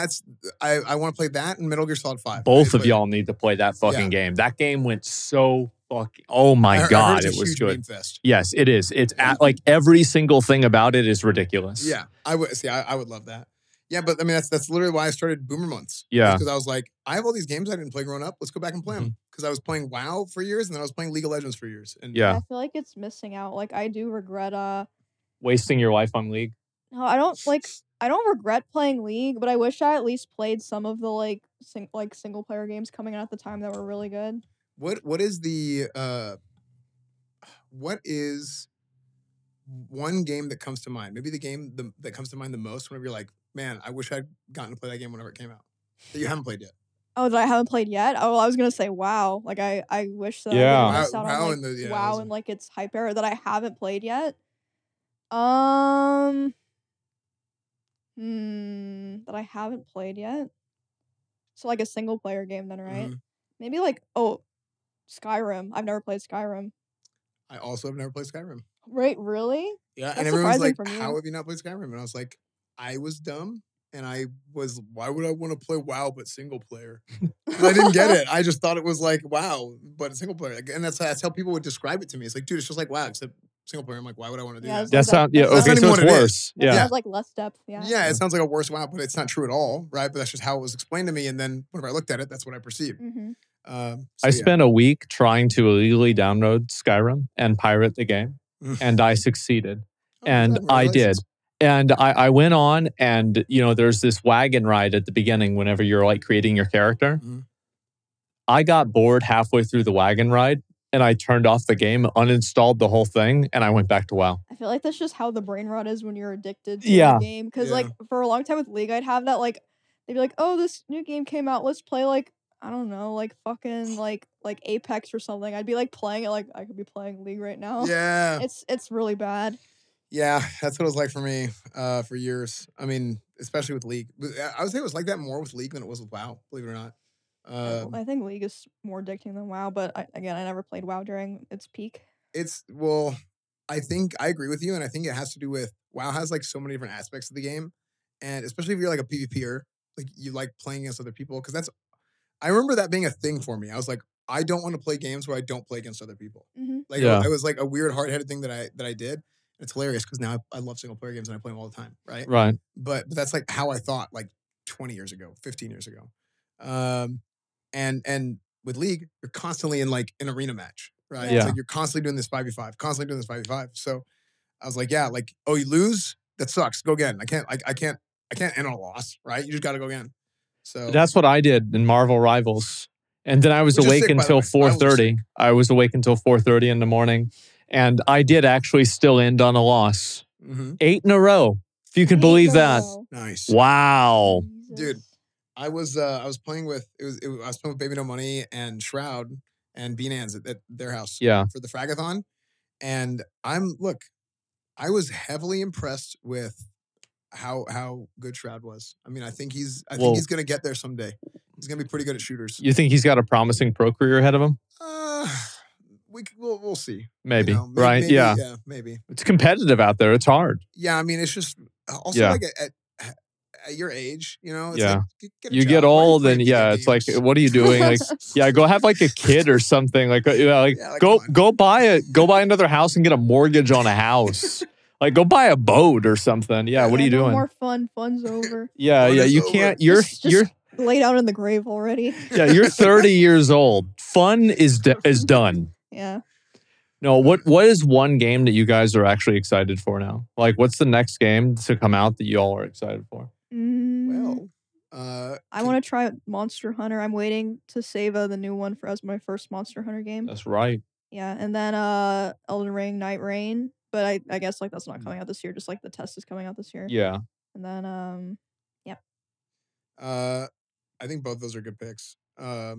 I want to play that and Metal Gear Solid 5. Both of y'all need to play that fucking game. That game went so fucking, oh my God, it was good. Fest. Yes, it is. It's like every single thing about it is ridiculous. Yeah, I would love that. Yeah, but I mean that's literally why I started Boomer Months. Yeah, because I was like, I have all these games I didn't play growing up. Let's go back and play them. Because I was playing WoW for years, and then I was playing League of Legends for years. And yeah, I feel like it's missing out. Like I do regret wasting your life on League. No, I don't regret playing League, but I wish I at least played some of the like single player games coming out at the time that were really good. What is one game that comes to mind? Maybe the game that comes to mind the most whenever you're like, man, I wish I'd gotten to play that game whenever it came out that you haven't played yet. Oh, that I haven't played yet? Oh, I was gonna say WoW. Like I wish that Yeah. I missed out WoW on and the- yeah, WoW those and are- like its hype era that I haven't played yet. That I haven't played yet. So like a single player game then, right? Mhm. Maybe like Skyrim. I've never played Skyrim. I also have never played Skyrim. Right? Really? Yeah, That's and everyone's surprising like, from you. "How have you not played Skyrim?" And I was like, "I was dumb, and I was. Why would I want to play WoW but single player? 'Cause I didn't get it. I just thought it was like WoW but single player, like, and that's how people would describe it to me. It's like, dude, it's just like WoW except single player. I'm like, why would I want to do Yeah, that? it's That's that- not. Yeah. that's Okay. not So even it's what it is. worse. That Yeah. has like less depth. Yeah. Yeah, it sounds like a worse WoW, but it's not true at all, right? But that's just how it was explained to me. And then whenever I looked at it, that's what I perceived. Mm-hmm. So I spent a week trying to illegally download Skyrim and pirate the game, Mm. and I succeeded. Oh, And I did. congratulations. And I went on, and there's this wagon ride at the beginning whenever you're like creating your character. Mhm. I got bored halfway through the wagon ride, and I turned off the game, uninstalled the whole thing, and I went back to WoW. I feel like that's just how the brain rot is when you're addicted to Yeah. a game. Because Yeah. like for a long time with League, I'd have that like they'd be like, "Oh, this new game came out. Let's play like I don't know, like fucking like Apex or something." I'd be like playing it like I could be playing League right now. Yeah. It's really bad. Yeah, that's what it was like for me for years. I mean, especially with League. I would say it was like that more with League than it was with WoW, believe it or not. I think League is more addicting than WoW, but I never played WoW during its peak. Well, I think I agree with you, and I think it has to do with WoW has like so many different aspects of the game, and especially if you're like a PvPer, like you like playing against other people, because I remember that being a thing for me. I was like, I don't want to play games where I don't play against other people. Mm-hmm. Like Yeah. it was like a weird hard-headed thing that I did. It's hilarious because now I love single player games and I play them all the time, right? Right. But that's like how I thought like 20 years ago, 15 years ago. And with League, you're constantly in like an arena match, right? Yeah. It's like you're constantly doing this 5v5, constantly doing this 5v5. So I was like, yeah, like, oh, you lose? That sucks. Go again. I can't end on a loss, right? You just gotta go again. So That's what I did in Marvel Rivals. And then I was Which is awake sick, by the until way. Rivals is 4:30. I was awake until 4:30 in the morning. And I did actually still end on a loss. mhm. 8 in a row. If you can believe that. Nice. Wow. Dude. I was playing with I was playing with Baby No Money and Shroud and Bean Ands at their house Yeah. for the Fragathon. And I was heavily impressed with how good Shroud was. I mean, I think he's Well- gonna get there someday. He's gonna be pretty good at shooters. You think he's got a promising pro career ahead of him? We'll see. You Maybe. know, Right? maybe, Yeah. Yeah, maybe. It's competitive out there. It's hard. Yeah, I mean, it's just also Yeah. like at your age, you know, it's Yeah. like, get a You job. get Why are old playing and yeah, video it's like, games? what are you doing? Like, yeah, go have like a kid or something. Like, Yeah, like, go come on. go buy another house and get a mortgage on a house. Like, go buy a boat or something. Yeah, what are you No doing? more fun. Fun's over. Yeah, Fun yeah. is You over. can't. You're Just lay down in the grave already. yeah. You're 30 years old. Fun is done. Yeah. No, what is one game that you guys are actually excited for now? Like, what's the next game to come out that you all are excited for? Well, I want to try Monster Hunter. I'm waiting to save the new one for as my first Monster Hunter game. That's right. Yeah, and then Elden Ring, Night Rain. But I guess like that's not coming out this year. Just like the test is coming out this year. Yeah. And then I think both those are good picks. I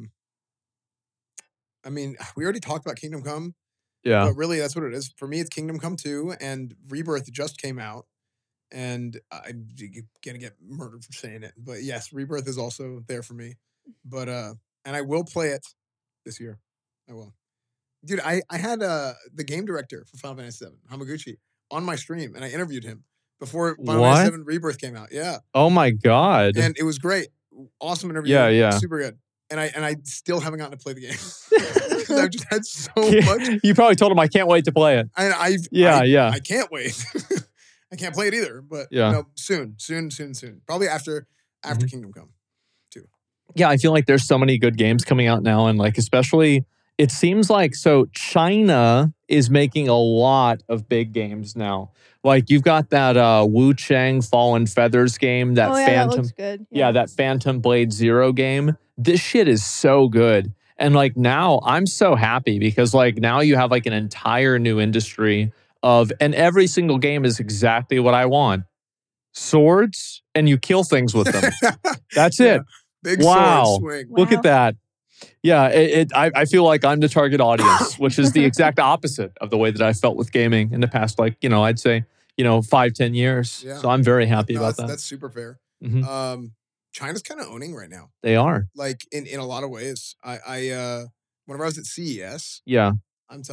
mean, we already talked about Kingdom Come, Yeah. but really that's what it is. For me, it's Kingdom Come 2 and Rebirth just came out. And I'm gonna get murdered for saying it. But yes, Rebirth is also there for me. But and I will play it this year. I will. Dude, I had the game director for Final Fantasy VII, Hamaguchi, on my stream, and I interviewed him before Final What? Fantasy VII Rebirth came out. Yeah. Oh my God. And it was great. Awesome interview. Yeah, yeah. Super good. And I still haven't gotten to play the game. Because I've just had so much. You probably told him I can't wait to play it. And Yeah. I can't wait. I can't play it either. But Yeah. no, soon. Probably after Mhm. Kingdom Come. Yeah, I feel like there's so many good games coming out now, and like especially it seems like so China is making a lot of big games now. Like you've got that Wu Chang Fallen Feathers game, that oh yeah, Phantom that looks good. yeah, that Phantom Blade Zero game. This shit is so good. And like now I'm so happy because like now you have like an entire new industry of, and every single game is exactly what I want. Swords and you kill things with them. That's Yeah. it. Big Wow. sword swing. Look Wow. at that. Yeah, I feel like I'm the target audience, which is the exact opposite of the way that I felt with gaming in the past, like, I'd say, 5-10 years. Yeah. So I'm very happy No, about that. that's super fair. Mhm. China's kind of owning right now. They are. Like in a lot of ways. I whenever I was at CES, Yeah. I'm telling you,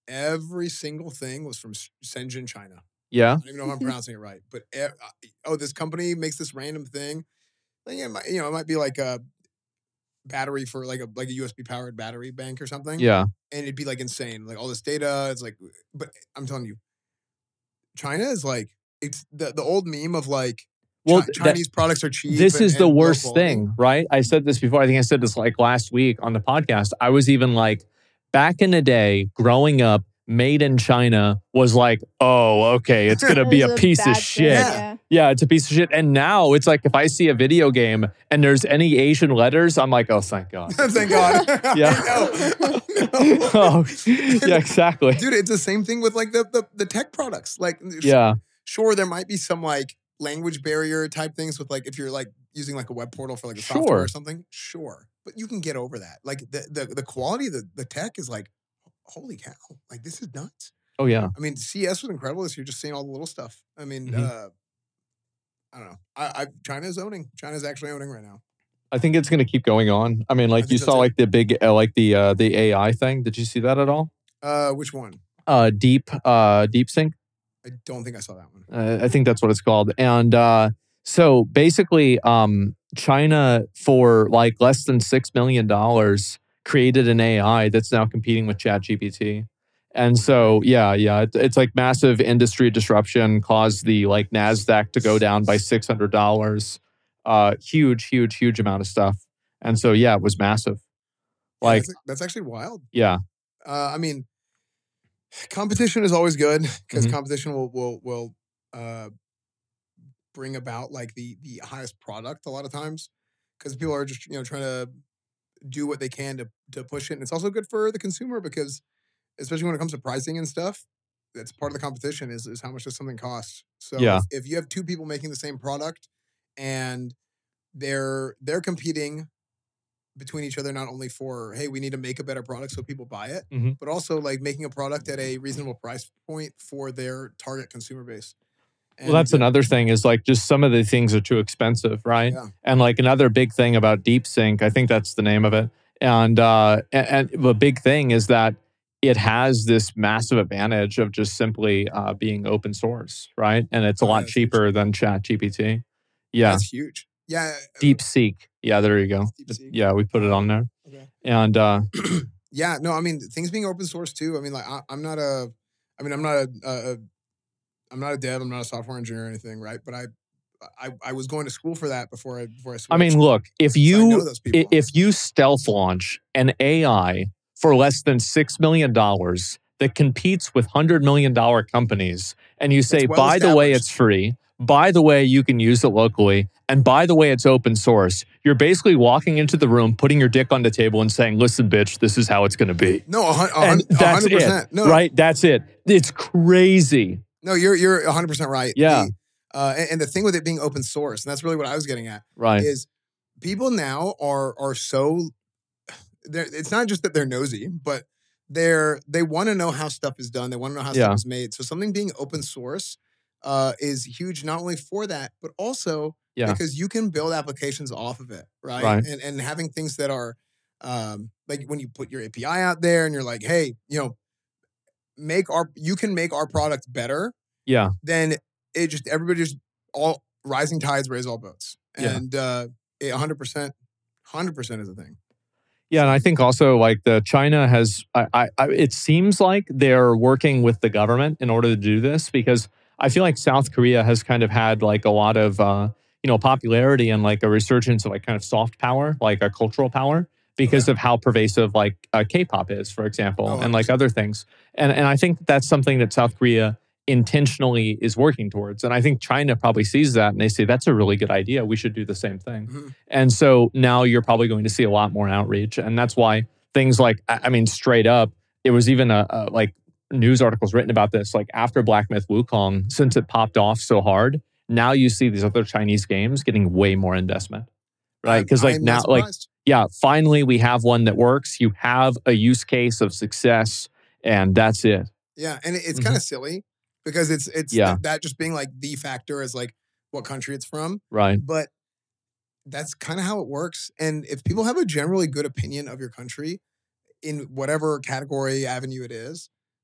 every single thing was from Shenzhen, China. Yeah. I don't even know if I'm pronouncing it right, but this company makes this random thing. Like, it might be like a battery for like a USB powered battery bank or something. Yeah. And it'd be like insane, like all this data. It's like, but I'm telling you, China is like, it's the old meme of like, Well, Chinese products are cheap. This is the and low worst quality. thing, right? I said this before. I think I said this like last week on the podcast. I was even like, back in the day, growing up, made in China was like, oh, okay, it's going to be It a was piece of bad shit. thing, yeah. Yeah, it's a piece of shit. And now it's like, if I see a video game and there's any Asian letters, I'm like, oh, thank God. Thank God. Yeah. I know. Oh, yeah, exactly. Dude, it's the same thing with like the tech products. Like, Yeah. sure, there might be some like language barrier type things with like if you're like using like a web portal for like a software Sure. or something. Sure, but you can get over that. Like the quality of the tech is like, holy cow! Like, this is nuts. Oh, yeah. I mean, CS was incredible. This you're just seeing all the little stuff. I mean, Mhm. I don't know. China's owning. China's actually owning right now. I think it's going to keep going on. I mean, like think you so saw too. like the big, the AI thing. Did you see that at all? Which one? Deep Sync. I don't think I saw that one. I think that's what it's called. And so basically, China for like less than $6 million created an AI that's now competing with ChatGPT. And so, it's like massive industry disruption, caused the like NASDAQ to go down by $600. Huge amount of stuff. And so, yeah, it was massive. Yeah, Like, that's actually wild. yeah, I mean, competition is always good because Mhm. competition will bring about like the highest product a lot of times because people are just trying to do what they can to push it. And it's also good for the consumer because especially when it comes to pricing and stuff, that's part of the competition is how much does something cost. So Yeah. if you have two people making the same product and they're competing between each other, not only for, hey, we need to make a better product so people buy it, Mhm. but also like making a product at a reasonable price point for their target consumer base. Well, that's another thing is like just some of the things are too expensive, right? Yeah. And like another big thing about DeepSync, I think that's the name of it. And the big thing is that it has this massive advantage of just simply being open source, right? And it's a Oh, lot that's huge. cheaper than ChatGPT. Yeah, That's huge. Yeah. DeepSeek. Yeah, there you go. DeepSeek. Yeah, we put it on there. Okay. And Yeah, no, I mean things being open source too. I mean, like I'm not a dev, I'm not a software engineer or anything, right? But I was going to school for that before I switched. I mean, look, if So I know you those people. if you stealth launch an AI for less than $6 million that competes with $100 million companies, and you say, well by the way, established. it's free, by the way, you can use it locally, and by the way, it's open source, you're basically walking into the room, putting your dick on the table, and saying, "Listen, bitch, this is how it's going to be." No, And that's 100%. it, No, right? That's it. It's crazy. No, you're 100% right. Yeah. And the thing with it being open source, and that's really what I was getting at, Right. is people now are so. It's not just that they're nosy, but they want to know how stuff is done. They want to know how Yeah. stuff is made. So something being open source is huge, not only for that, but also Yeah. because you can build applications off of it, right? Right. And having things that are like when you put your API out there and you're like, hey, you can make our product better. Yeah. Then everybody just all rising tides raise all boats. Yeah. And 100% is a thing. Yeah, and I think also like the China has, it seems like they're working with the government in order to do this because I feel like South Korea has kind of had like a lot of popularity and like a resurgence of like kind of soft power, like a cultural power because of how pervasive like K-pop is, for example, Oh, and like other things. And I think that's something that South Korea intentionally is working towards. And I think China probably sees that and they say, that's a really good idea. We should do the same thing. Mhm. And so now you're probably going to see a lot more outreach. And that's why things like, I mean, straight up, it was even like news articles written about this, like after Black Myth Wukong, since it popped off so hard, now you see these other Chinese games getting way more investment, right? Because like I'm now, not like, surprised. yeah, finally we have one that works. You have a use case of success and that's it. Yeah, and it's kind of silly because it's Yeah. that just being like the factor as like what country it's from, Right. but that's kind of how it works. And if people have a generally good opinion of your country in whatever category avenue it is,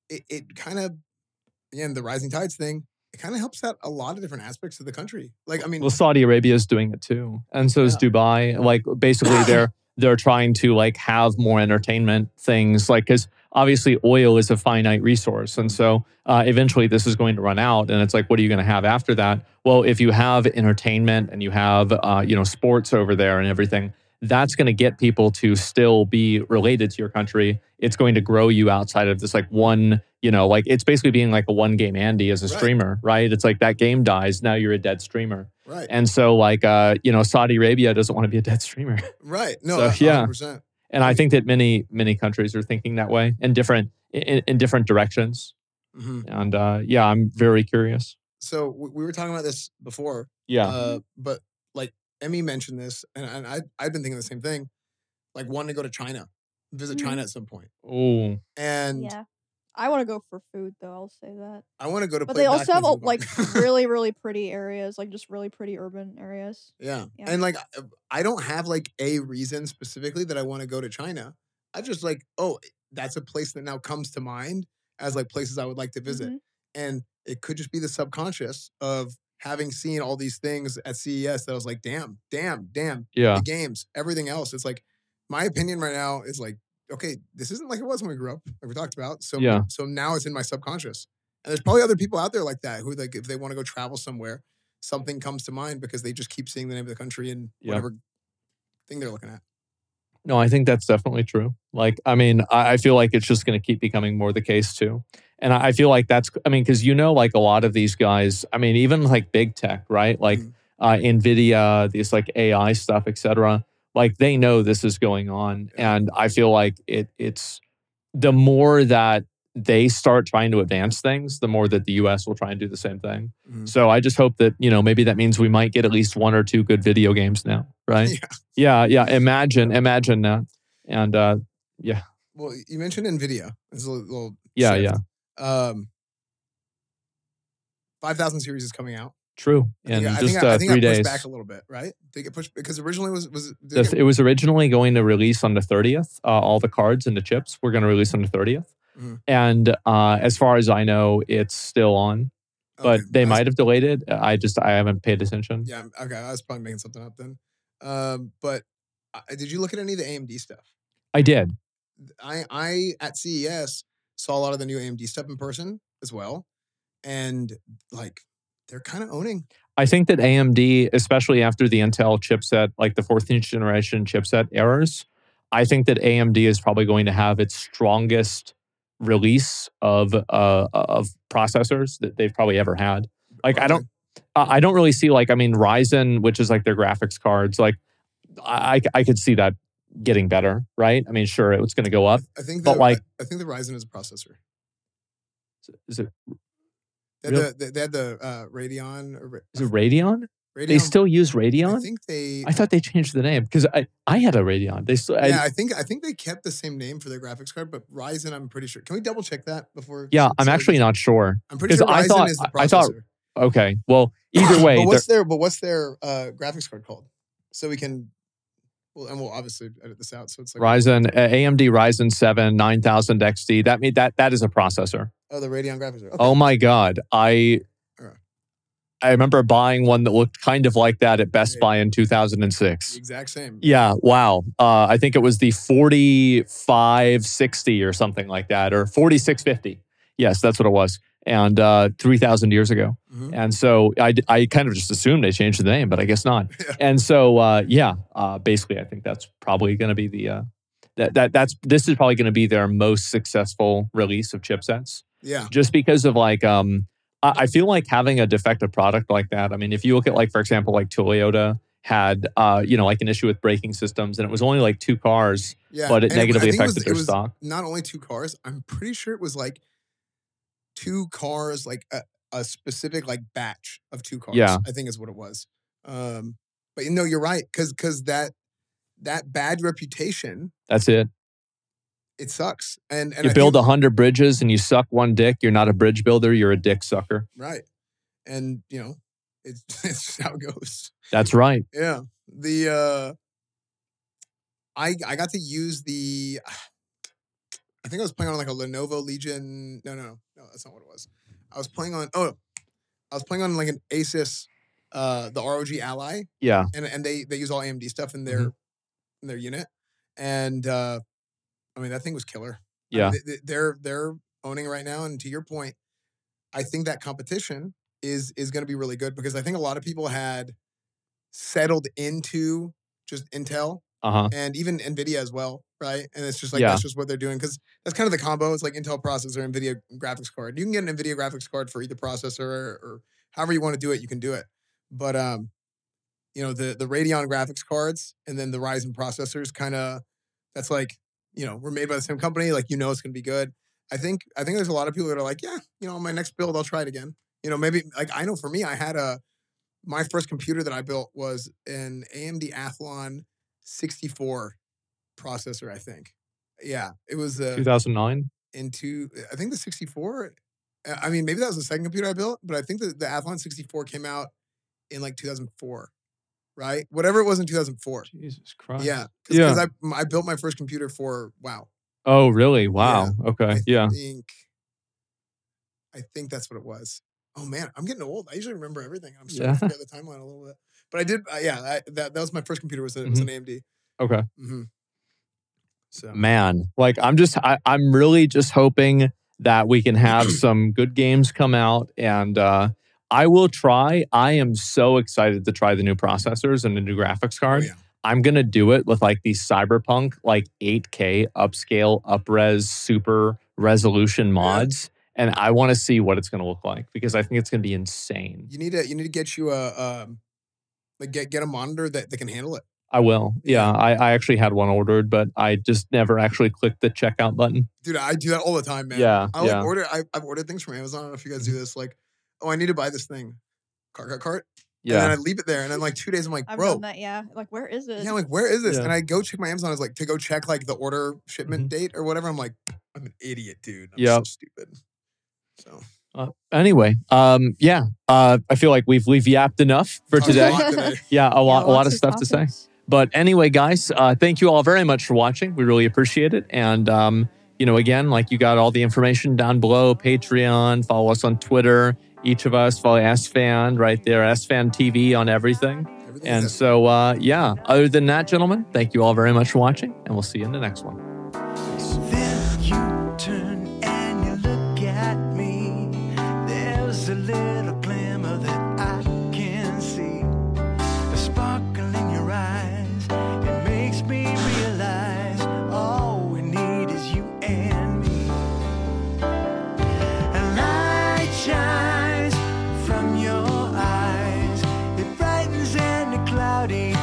it kind of, again, the rising tides thing, it kind of helps out a lot of different aspects of the country. Like, I mean, Well, Saudi Arabia is doing it too, and so is Yeah. Dubai. Like, basically, they're trying to like have more entertainment things, like, because obviously oil is a finite resource, and so eventually this is going to run out. And it's like, what are you going to have after that? Well, if you have entertainment and you have sports over there and everything, that's going to get people to still be related to your country. It's going to grow you outside of this like one, like it's basically being like a one game Andy as a Right. streamer, right? It's like that game dies, now you're a dead streamer. right, And so like, Saudi Arabia doesn't want to be a dead streamer. right. No, So, yeah. 100%. And I think that many, many countries are thinking that way in different directions. hmm And I'm very curious. So we were talking about this before. Yeah. But like Emmy mentioned this, and I'd been thinking the same thing, like wanting to go to China, visit Mhm. China at some point. Oh, And Yeah. I want to go for food though. I'll say that. I want to go to But play they also have backwards like in Bangkok. really, really pretty areas, like just really pretty urban areas. Yeah. Yeah. And like, I don't have like a reason specifically that I want to go to China. I just like, oh, that's a place that now comes to mind as like places I would like to visit. Mhm. And it could just be the subconscious of having seen all these things at CES that I was like, damn, yeah. the games, everything else. It's like, my opinion right now is like, okay, this isn't like it was when we grew up, like we talked about. So, Yeah. so now it's in my subconscious. And there's probably other people out there like that who, like, if they want to go travel somewhere, something comes to mind because they just keep seeing the name of the country and Yeah. whatever thing they're looking at. No, I think that's definitely true. Like, I mean, I feel like it's just going to keep becoming more the case too. And I feel like that's, I mean, because like a lot of these guys, I mean, even like big tech, right? Like Mhm. NVIDIA, these like AI stuff, et cetera. Like they know this is going on. Yeah. And I feel like it's the more that they start trying to advance things, the more that the US will try and do the same thing. Mhm. So I just hope that, maybe that means we might get at least one or two good video games now, right? Yeah. Yeah. Imagine that. And Well, you mentioned NVIDIA. It's a little yeah, shift. yeah, 5000 series is coming out. true. I In think just I think 3 I pushed days. back a little bit, right? Did it get pushed because originally did it get- It was originally going to release on the 30th. All the cards and the chips were going to release on the 30th. Mhm. And as far as I know, it's still on. But okay, they that's- might have delayed it. I haven't paid attention. Yeah, okay. I was probably making something up then. But did you look at any of the AMD stuff? I did. I at CES saw a lot of the new AMD stuff in person as well, and like they're kind of owning. I think that AMD, especially after the Intel chipset, like the 14th generation chipset errors, I think that AMD is probably going to have its strongest release of processors that they've probably ever had. Like I don't really see like, I mean, Ryzen, which is like their graphics cards, like I could see that getting better, right? I mean, sure, it's going to go up. I think but the, like- I think the Ryzen is a processor. Is it They had the Radeon. is it Radeon? Radeon? They still use Radeon? I think they. I thought they changed the name because I had a Radeon. They still, Yeah, I think they kept the same name for their graphics card, but Ryzen, I'm pretty sure. Can we double check that before? yeah, I'm so- actually not sure. I'm pretty 'cause sure I Ryzen thought- is the processor. I thought- Okay, well, either way, but what's their graphics card called? So we can. Well, and we'll obviously edit this out. So it's like Ryzen AMD Ryzen 7 9000 XT. That is a processor. Oh, the Radeon graphics card. Okay. Oh my god, I remember buying one that looked kind of like that at Best Yeah. Buy in The 2006. exact same. Yeah, wow. I think it was the 4560 or something like that, or 4650. Yes, that's what it was. And 3,000 years ago. Mhm. And so I kind of just assumed they changed the name, but I guess not. Yeah. And so basically I think that's probably going to be the this is probably going to be their most successful release of chipsets, Yeah. just because of like I feel like having a defective product like that. I mean, if you look at like, for example, like Toyota had like an issue with braking systems, and it was only like 2 cars, Yeah. but it And negatively I think affected it their was stock. Not only 2 cars. I'm pretty sure it was like 2 cars, like a specific like batch of 2 cars. Yeah. I think is what it was. But you know, you're right, because that bad reputation, That's it. it sucks. And You I build think, 100 bridges and you suck one dick. You're not a bridge builder. You're a dick sucker. right. And you know, it's just how it goes. That's right. Yeah. The I got to use the I think I was playing on like a Lenovo Legion. No, that's not what it was. I was playing on like an Asus, the ROG Ally. Yeah. And they use all AMD stuff in their in their unit. And I mean, that thing was killer. Yeah. I mean, they're owning it right now. And to your point, I think that competition is going to be really good because I think a lot of people had settled into just Intel and even NVIDIA as well, right? And it's just like that's just what they're doing because that's kind of the combo. It's like Intel processor, NVIDIA graphics card. You can get an NVIDIA graphics card for either processor or however you want to do it. You can do it, but you know the Radeon graphics cards and then the Ryzen processors kind of that's like we're made by the same company. Like it's going to be good. I think there's a lot of people that are like, yeah, on my next build I'll try it again. Maybe like I know for me I had my first computer that I built was an AMD Athlon 64 processor, I think. Yeah, it was 2009. I think the 64. I mean, maybe that was the second computer I built, but I think the Athlon 64 came out in like 2004, right? Whatever it was in 2004. Jesus Christ. Yeah, because I built my first computer for WoW. Oh, really? Wow. Yeah. Okay. I think that's what it was. Oh man, I'm getting old. I usually remember everything. I'm starting to forget the timeline a little bit. But I did. That was my first computer. Was an AMD. Okay. So man, like I'm really just hoping that we can have some good games come out, and I will try. I am so excited to try the new processors and the new graphics card. Oh, yeah. I'm gonna do it with like these Cyberpunk like 8K upscale, upres, super resolution mods. And I want to see what it's going to look like because I think it's going to be insane. You need to get you get a monitor that can handle it. I will. Yeah. I actually had one ordered, but I just never actually clicked the checkout button. Dude, I do that all the time, man. Yeah. I've ordered things from Amazon. I don't know if you guys do this. Like, oh, I need to buy this thing. Cart. Yeah. And then I leave it there. And then like 2 days, I'm like, I've bro. done that, yeah. Like, where is it? Yeah, I'm like, where is this? Yeah. And I go check my Amazon. It's like to go check like the order shipment date or whatever. I'm like, I'm an idiot, dude. I'm so stupid. So anyway, I feel like we've yapped enough for today. Yeah, a lot of stuff to say. But anyway, guys, thank you all very much for watching. We really appreciate it. And again, like you got all the information down below. Patreon, follow us on Twitter. Each of us follow SFan right there, SFan TV on everything. And so, other than that, gentlemen, thank you all very much for watching, and we'll see you in the next one. Then you turn and you look at me. There's a little glimmer that I can see. The sparkle in your eyes, it makes me realize all we need is you and me. A light shines from your eyes, it brightens any cloudy